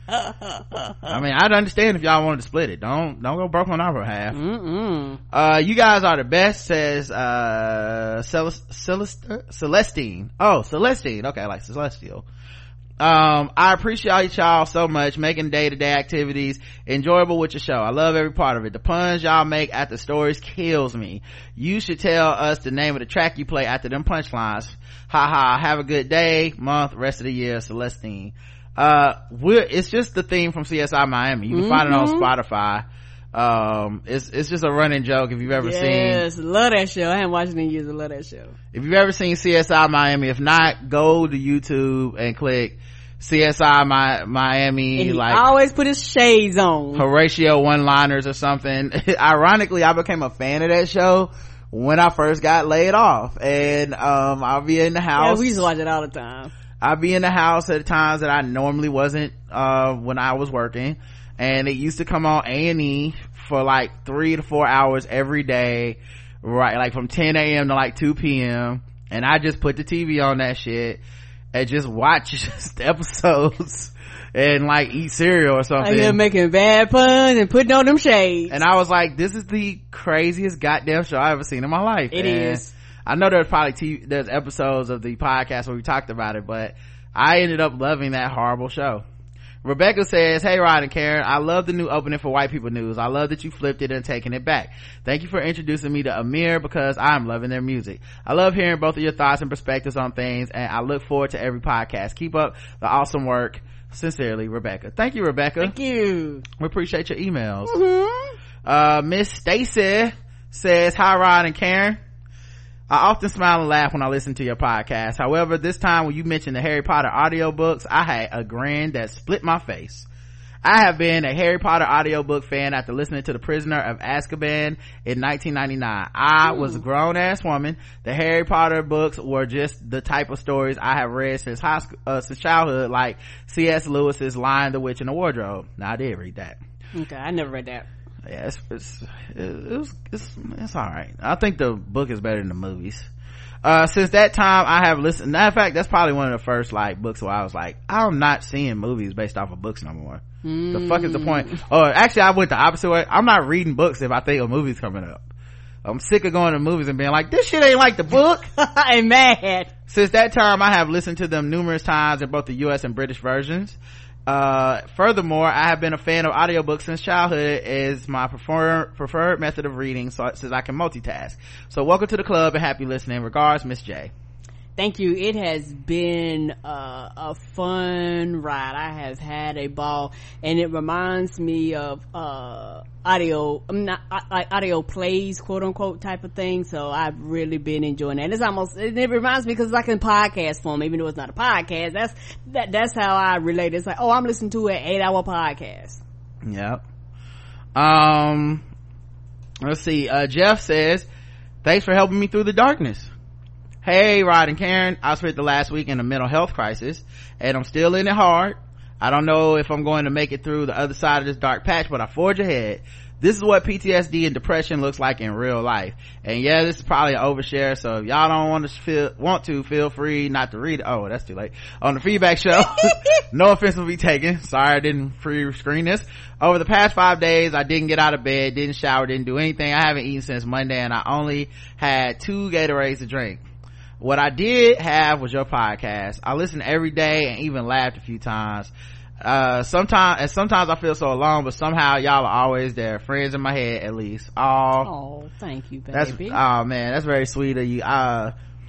I mean, I'd understand if y'all wanted to split it. Don't don't go broke on our behalf. Mm-mm. Uh, you guys are the best, says uh Celest- Celest- Celestine. Oh, Celestine. Okay, like Celestial. Um, I appreciate y'all so much, making day-to-day activities enjoyable with your show. I love every part of it. The puns y'all make after stories kills me. You should tell us the name of the track you play after them punchlines. Ha ha. Have a good day, month, rest of the year, Celestine. Uh, we're, it's just the theme from C S I Miami. You can mm-hmm. find it on Spotify. Um, it's, it's just a running joke if you've ever yes, seen. Yes, love that show. I haven't watched it in years. I love that show. If you've ever seen C S I Miami, if not, go to YouTube and click C S I Mi- Miami. And he like, always put his shades on. Horatio one-liners or something. Ironically, I became a fan of that show when I first got laid off. And, um, I'll be in the house. Yeah, we used to watch it all the time. I'd be in the house at times that I normally wasn't, uh, when I was working. And it used to come on A and E for like three to four hours every day, right? Like from ten a.m. to like two p.m. And I just put the T V on that shit and just watch the episodes and like eat cereal or something. You're making bad puns and putting on them shades. And I was like, this is the craziest goddamn show I've ever seen in my life. It and is. I know there's probably t- there's episodes of the podcast where we talked about it, but I ended up loving that horrible show. Rebecca says, hey Rod and Karen, I love the new opening for White People News. I love that you flipped it and taken it back. Thank you for introducing me to Amir because I'm loving their music. I love hearing both of your thoughts and perspectives on things, and I look forward to every podcast. Keep up the awesome work. Sincerely, Rebecca. Thank you, Rebecca. Thank you. We appreciate your emails. Mm-hmm. Uh, Miss Stacy says, hi Rod and Karen. I often smile and laugh when I listen to your podcast. However, this time when you mentioned the Harry Potter audiobooks, I had a grin that split my face. I have been a Harry Potter audiobook fan after listening to The Prisoner of Azkaban in nineteen ninety-nine. I Ooh. was a grown-ass woman. The Harry Potter books were just the type of stories I have read since high school, uh, since childhood, like C S Lewis's Lion, the Witch, and the Wardrobe. Now, I did read that. Okay, I never read that. Yeah, it's, it's, it was, it's, it's all right. I think the book is better than the movies. Uh, since that time, I have listened. Matter of fact, that's probably one of the first, like, books where I was like, I'm not seeing movies based off of books no more. Mm. The fuck is the point? Or actually, I went the opposite way. I'm not reading books if I think a movie's coming up. I'm sick of going to movies and being like, this shit ain't like the book. I'm mad. Since that time, I have listened to them numerous times in both the U S and British versions. Uh, furthermore, I have been a fan of audiobooks since childhood as my prefer- preferred method of reading, so since I can multitask. So welcome to the club and happy listening. Regards, Miss J. Thank you. It has been uh, a fun ride. I have had a ball, and it reminds me of uh audio I'm not like audio plays, quote unquote, type of thing. So I've really been enjoying that. It's almost, it, it reminds me because it's like in podcast form, even though it's not a podcast. That's that that's how I relate. It's like, oh, I'm listening to an eight hour podcast. Yep. Um let's see. uh Jeff says, thanks for helping me through the darkness. Hey Rod and Karen, I spent the last week in a mental health crisis and I'm still in it hard. I don't know if I'm going to make it through the other side of this dark patch, but I forge ahead. This is what P T S D and depression looks like in real life. And yeah, this is probably an overshare, so if y'all don't want to feel want to feel free not to read it. Oh, that's too late. On the feedback show, no offense will be taken. Sorry I didn't free screen this. Over the past five days, I didn't get out of bed, didn't shower, didn't do anything. I haven't eaten since Monday, and I only had two Gatorades to drink. What I did have was your podcast. I listen every day and even laughed a few times. Uh, sometimes, and sometimes I feel so alone, but somehow y'all are always there. Friends in my head, at least. Oh, oh thank you, baby. That's, oh man, that's very sweet of you. Uh,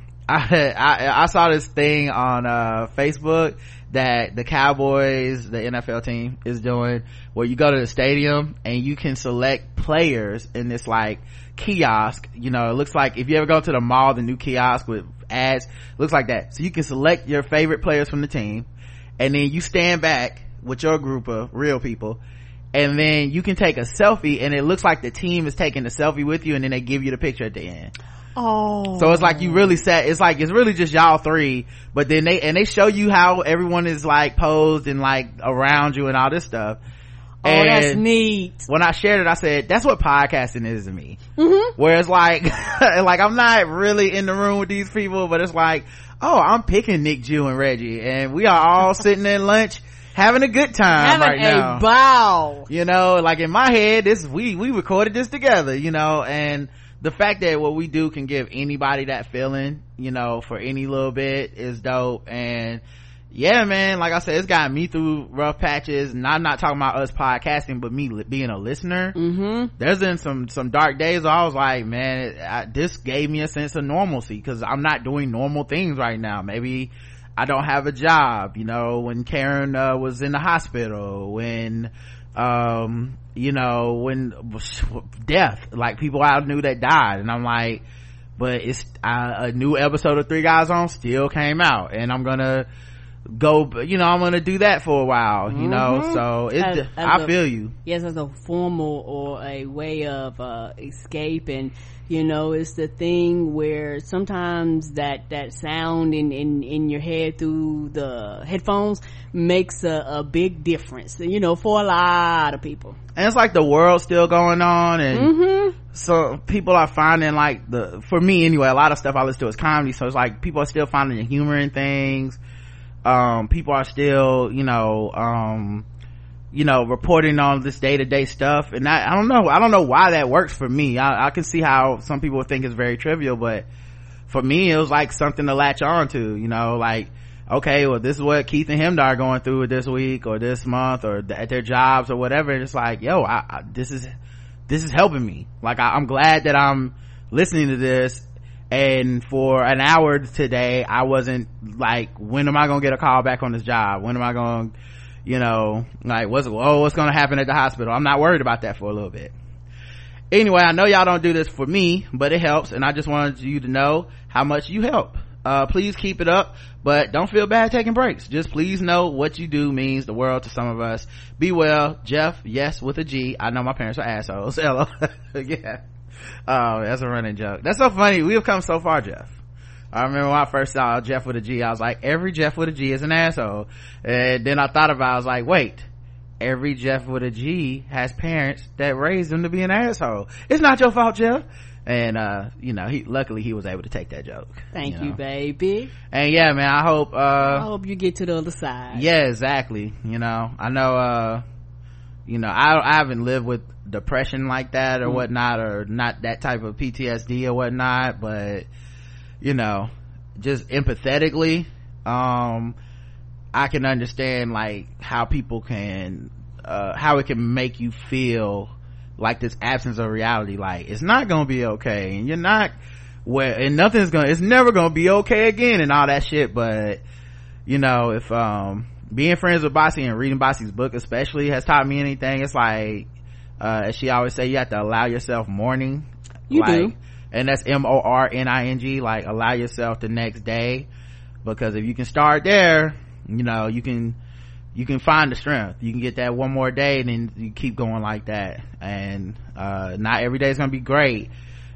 I, I, I saw this thing on, uh, Facebook that the Cowboys, the N F L team, is doing, where you go to the stadium and you can select players in this like kiosk. You know, it looks like if you ever go to the mall, the new kiosk with ads, looks like that. So you can select your favorite players from the team, and then you stand back with your group of real people, and then you can take a selfie, and it looks like the team is taking the selfie with you, and then they give you the picture at the end. Oh, so it's like you really sat, it's like it's really just y'all three, but then they and they show you how everyone is like posed and like around you and all this stuff. Oh, and that's neat. When I shared it, I said, that's what podcasting is to me. Mm-hmm. Where it's like, like I'm not really in the room with these people, but it's like, oh, I'm picking Nick, Jew, and Reggie, and we are all sitting at lunch having a good time having right now. A ball. You know, like in my head, this we we recorded this together, you know, and the fact that what we do can give anybody that feeling, you know, for any little bit is dope. And yeah, man, like I said, it's gotten me through rough patches, and I'm not talking about us podcasting, but me li- being a listener. Mm-hmm. There's been some some dark days where I was like, man, it, I, this gave me a sense of normalcy, because I'm not doing normal things right now. Maybe I don't have a job, you know, when Karen uh, was in the hospital, when um you know, when death, like people I knew that died, and I'm like, but it's uh, a new episode of Three Guys On still came out, and I'm gonna go, you know, I'm gonna do that for a while, you mm-hmm. know, so it as, as I a, feel you. Yes, as a formal or a way of uh escape. And you know, it's the thing where sometimes that that sound in in in your head through the headphones makes a, a big difference, you know, for a lot of people. And it's like the world's still going on, and mm-hmm. so people are finding, like, the for me anyway, a lot of stuff I listen to is comedy, so it's like people are still finding the humor in things. um people are still, you know, um you know, reporting on this day-to-day stuff. And I, I don't know I don't know why that works for me. I, I can see how some people would think it's very trivial, but for me it was like something to latch on to, you know, like, okay, well, this is what Keith and Hemda are going through this week or this month or th- at their jobs or whatever. And it's like, yo, I, I, this is this is helping me. Like, I, I'm glad that I'm listening to this. And for an hour today I wasn't like, when am I gonna get a call back on this job? When am I gonna, you know, like, what's oh what's gonna happen at the hospital? I'm not worried about that for a little bit. Anyway, I know y'all don't do this for me, but it helps, and I just wanted you to know how much you help. Uh please keep it up, but don't feel bad taking breaks. Just please know what you do means the world to some of us. Be well, Jeff. Yes, with a G. I know my parents are assholes. Hello. Yeah. Oh, that's a running joke. That's so funny. We have come so far, Jeff. I remember when I first saw Jeff with a G, I was like, every Jeff with a G is an asshole. And then I thought about it, I was like, wait, every Jeff with a G has parents that raised them to be an asshole. It's not your fault, Jeff. And uh you know, he luckily he was able to take that joke. Thank you, you know? Baby. And yeah, man, I hope uh I hope you get to the other side. Yeah, exactly. You know, I know uh you know, I I haven't lived with depression like that or mm. whatnot, or not that type of P T S D or whatnot, but you know, just empathetically, um I can understand like how people can uh how it can make you feel like this absence of reality, like it's not gonna be okay and you're not well and nothing's gonna it's never gonna be okay again and all that shit. But you know, if um being friends with Bossy and reading Bossy's book especially has taught me anything, it's like uh as she always say, you have to allow yourself mourning. You like, do. And that's M O R N I N G, like allow yourself the next day, because if you can start there, you know, you can you can find the strength. You can get that one more day and then you keep going like that. And uh not every day is gonna be great,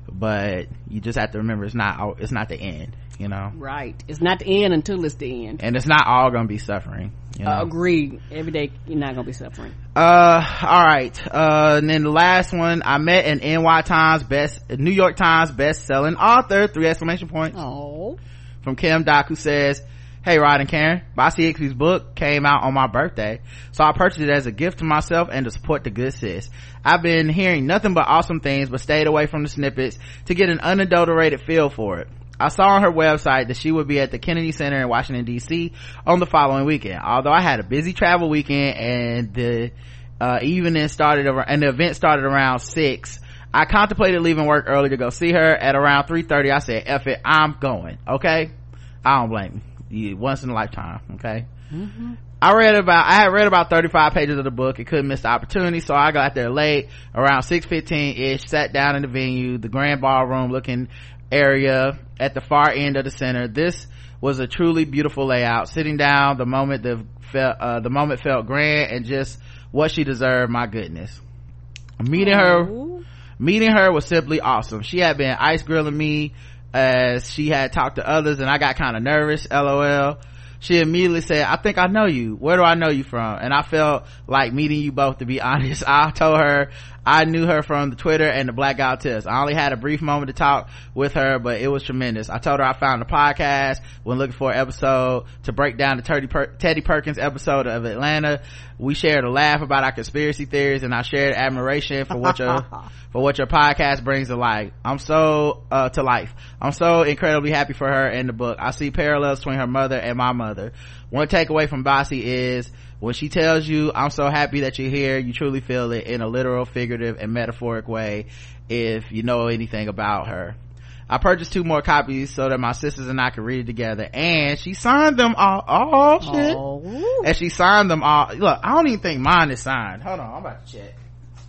but you just have to remember it's not it's not the end, you know. Right. It's not the end until it's the end. And it's not all gonna be suffering, you know? Uh, agreed. Every day you're not gonna be suffering. Uh all right. Uh and then the last one, I met an N Y Times best New York Times best selling author, three exclamation points. Oh. From Kim Doc, who says, hey Rod and Karen, Bossy Ixby's book came out on my birthday, so I purchased it as a gift to myself and to support the good sis. I've been hearing nothing but awesome things, but stayed away from the snippets to get an unadulterated feel for it. I saw on her website that she would be at the Kennedy Center in Washington D C on the following weekend. Although I had a busy travel weekend and the uh evening started around, and the event started around six, I contemplated leaving work early to go see her. At around three thirty I said, F it, I'm going. Okay, I don't blame you. Once in a lifetime. Okay. Mm-hmm. I read about I had read about thirty-five pages of the book and couldn't miss the opportunity, so I got there late around six fifteen ish, sat down in the venue, the grand ballroom looking area at the far end of the center. This was a truly beautiful layout. Sitting down, the moment the felt uh, the moment felt grand and just what she deserved. My goodness, meeting her meeting her was simply awesome. She had been ice grilling me as she had talked to others, and I got kind of nervous. LOL. She immediately said, I think I know you. Where do I know you from? And I felt like meeting you both, to be honest. I told her I knew her from the Twitter and the Blackout Test. I only had a brief moment to talk with her, but it was tremendous. I told her I found the podcast when looking for an episode to break down the Teddy, per- Teddy Perkins episode of Atlanta. We shared a laugh about our conspiracy theories, and I shared admiration for what your for what your podcast brings to life. I'm so uh to life. I'm so incredibly happy for her and the book. I see parallels between her mother and my mother. One takeaway from Bossy is when she tells you, I'm so happy that you're here, you truly feel it in a literal, figurative, and metaphoric way if you know anything about her. I purchased two more copies so that my sisters and I could read it together, and she signed them all. Oh shit. Oh. And she signed them all. Look, I don't even think mine is signed. Hold on, I'm about to check.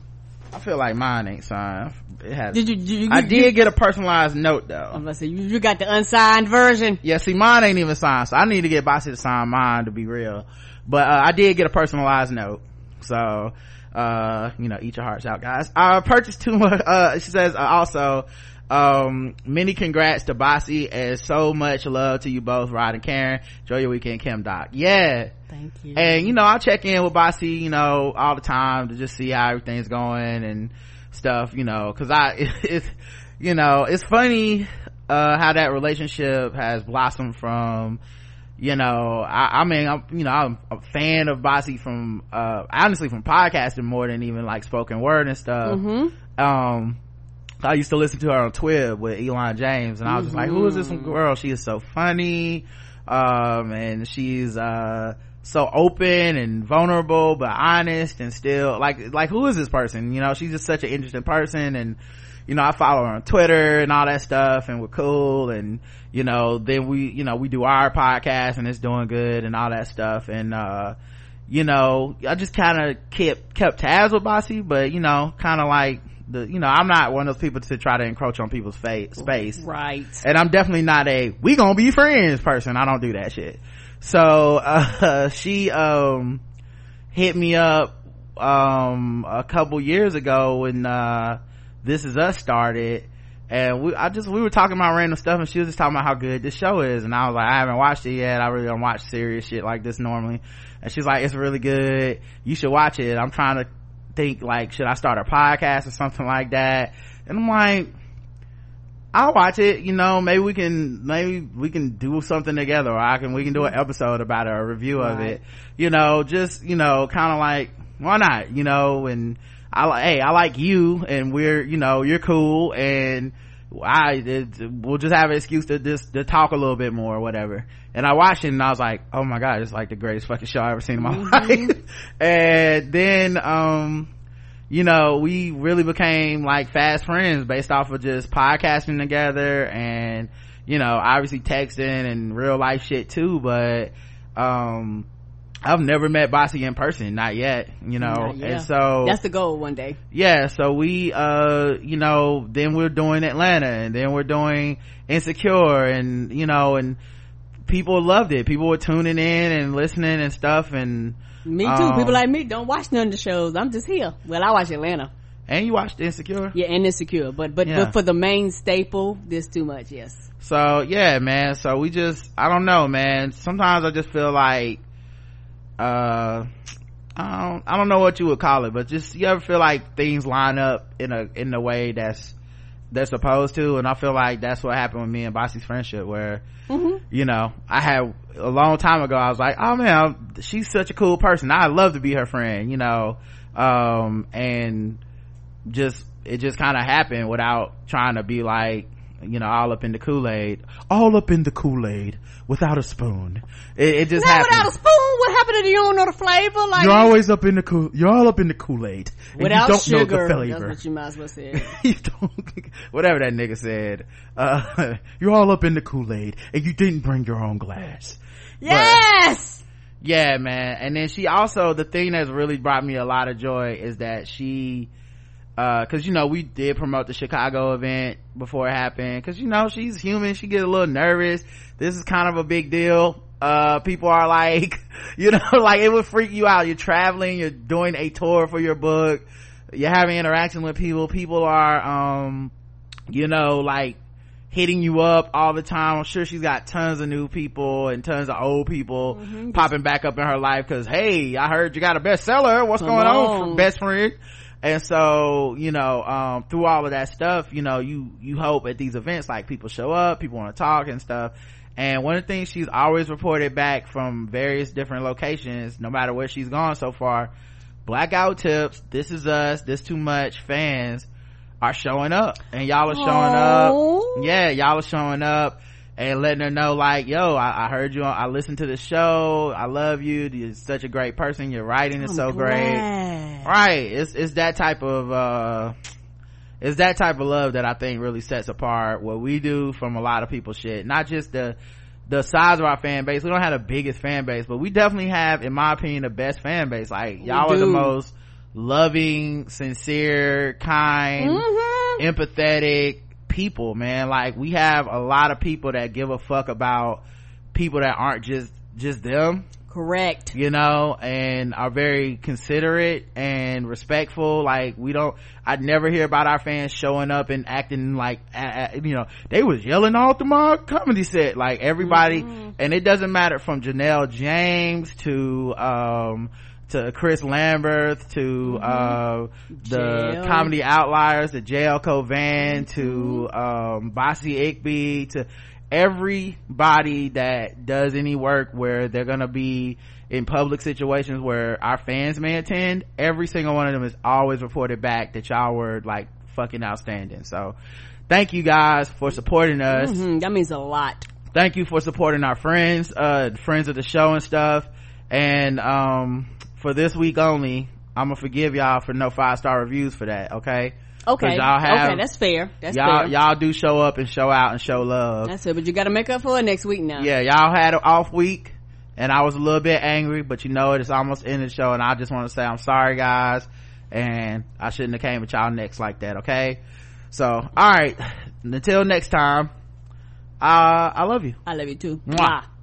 I feel like mine ain't signed. It has. Did you, did you I did you, get a personalized note though. I'm gonna say you, you got the unsigned version. Yeah, see, mine ain't even signed, so I need to get Bossy to sign mine to be real. But uh, I did get a personalized note, so uh you know, eat your hearts out, guys. I purchased two more. Uh, she says uh, also, um many congrats to Bossy and so much love to you both, Rod and Karen. Enjoy your weekend, Kim Doc. Yeah, thank you. And you know, I check in with Bossy, you know, all the time to just see how everything's going and stuff, you know, because I it, it's you know, it's funny uh how that relationship has blossomed from, you know, I, I mean, I'm, you know, I'm a fan of Bossy from, uh, honestly from podcasting more than even like spoken word and stuff. Mm-hmm. Um, I used to listen to her on Twitter with Elon James, and I was just like, who is this girl? She is so funny. Um, and she's, uh, so open and vulnerable, but honest and still like, like who is this person? You know, she's just such an interesting person. And, you know, I follow her on Twitter and all that stuff, and we're cool. And, you know, then we, you know, we do our podcast and it's doing good and all that stuff. And, uh, you know, I just kind of kept, kept tabs with Bossy, but, you know, kind of like, the, you know, I'm not one of those people to try to encroach on people's fa- space. Right. And I'm definitely not a, we gonna be friends person. I don't do that shit. So, uh, she, um, hit me up, um, a couple years ago when, uh, This Is Us started. And we, I just, we were talking about random stuff, and she was just talking about how good this show is. And I was like, I haven't watched it yet. I really don't watch serious shit like this normally. And she's like, it's really good. You should watch it. I'm trying to think like, should I start a podcast or something like that? And I'm like, I'll watch it. You know, maybe we can, maybe we can do something together, or I can, we can do an episode about it or a review of right. it. You know, just, you know, kind of like, why not? You know, and I like, hey, I like you, and we're, you know, you're cool, and I, it, we'll just have an excuse to just, to talk a little bit more or whatever. And I watched it and I was like, oh my god, it's like the greatest fucking show I've ever seen in my mm-hmm. life. And then, um, you know, we really became like fast friends based off of just podcasting together and, you know, obviously texting and real life shit too. But, um, I've never met Bossy in person, not yet, you know. Yeah, and so that's the goal one day. Yeah, so we uh you know, then we're doing Atlanta, and then we're doing Insecure, and you know, and people loved it. People were tuning in and listening and stuff. And me too. Um, people like me don't watch none of the shows. I'm just here. Well, I watch Atlanta. And you watched Insecure? Yeah, and Insecure, but but, yeah. but for the main staple, this too much. Yes. So yeah, man, so we just, I don't know, man, sometimes I just feel like uh I don't I don't know what you would call it, but just, you ever feel like things line up in a in the way that's they're supposed to? And I feel like that's what happened with me and Bossy's friendship, where mm-hmm. you know, I had a long time ago, I was like, oh man, I'm, she's such a cool person, I'd love to be her friend, you know. Um and just it just kind of happened without trying to be like, you know, all up in the Kool-Aid all up in the Kool-Aid without a spoon. It, it just Not happened without a spoon. What happened to you don't know the flavor? Like, you're always up in the cool you're all up in the Kool-Aid and without you don't sugar, know the flavor. that's what you might as well say. You don't, whatever that nigga said, uh you're all up in the Kool-Aid and you didn't bring your own glass. Yes. But, yeah, man. And then she also, the thing that's really brought me a lot of joy is that she uh because you know, we did promote the Chicago event before it happened, because you know, she's human, she gets a little nervous. This is kind of a big deal. Uh people are like, you know, like, it would freak you out. You're traveling, you're doing a tour for your book, you're having interaction with people, people are um you know, like hitting you up all the time. I'm sure she's got tons of new people and tons of old people mm-hmm. popping back up in her life because, hey, I heard you got a bestseller, what's Come going on, on best friend? And so, you know, um through all of that stuff, you know, you you hope at these events, like, people show up, people want to talk and stuff. And one of the things she's always reported back from various different locations, no matter where she's gone so far, Blackout Tips, This Is Us, This Too Much fans are showing up, and y'all are showing Aww. up. Yeah, y'all are showing up and letting her know, like, yo, I, I heard you on, I listened to the show, I love you, you're such a great person, your writing is I'm so glad. great. Right, it's it's that type of uh it's that type of love that I think really sets apart what we do from a lot of people's shit. Not just the the size of our fan base, we don't have the biggest fan base, but we definitely have, in my opinion, the best fan base. Like, y'all we are do. the most loving, sincere, kind, mm-hmm. empathetic people, man. Like, we have a lot of people that give a fuck about people that aren't just just them. Correct. You know, and are very considerate and respectful. Like, we don't, I'd never hear about our fans showing up and acting like, uh, you know, they was yelling all through my comedy set. Like, everybody, mm-hmm. and it doesn't matter, from Janelle James to um to Chris Lambert to mm-hmm. uh the Jail. Comedy Outliers, to J L Covan, mm-hmm. to um Bossy Igby, to everybody that does any work where they're gonna be in public situations where our fans may attend, every single one of them is always reported back that y'all were like fucking outstanding. So thank you guys for supporting us. Mm-hmm. That means a lot. Thank you for supporting our friends, uh friends of the show and stuff. And um for this week only, I'm gonna forgive y'all for no five star reviews for that. Okay. Okay. Y'all have, okay, that's fair. That's y'all, fair. Y'all do show up and show out and show love. That's it, but you gotta make up for it next week now. Yeah, y'all had an off week and I was a little bit angry, but you know it, it's almost ended the show and I just want to say I'm sorry guys, and I shouldn't have came at y'all next like that. Okay. So, all right. Until next time, uh, I love you. I love you too. Mwah. Mwah.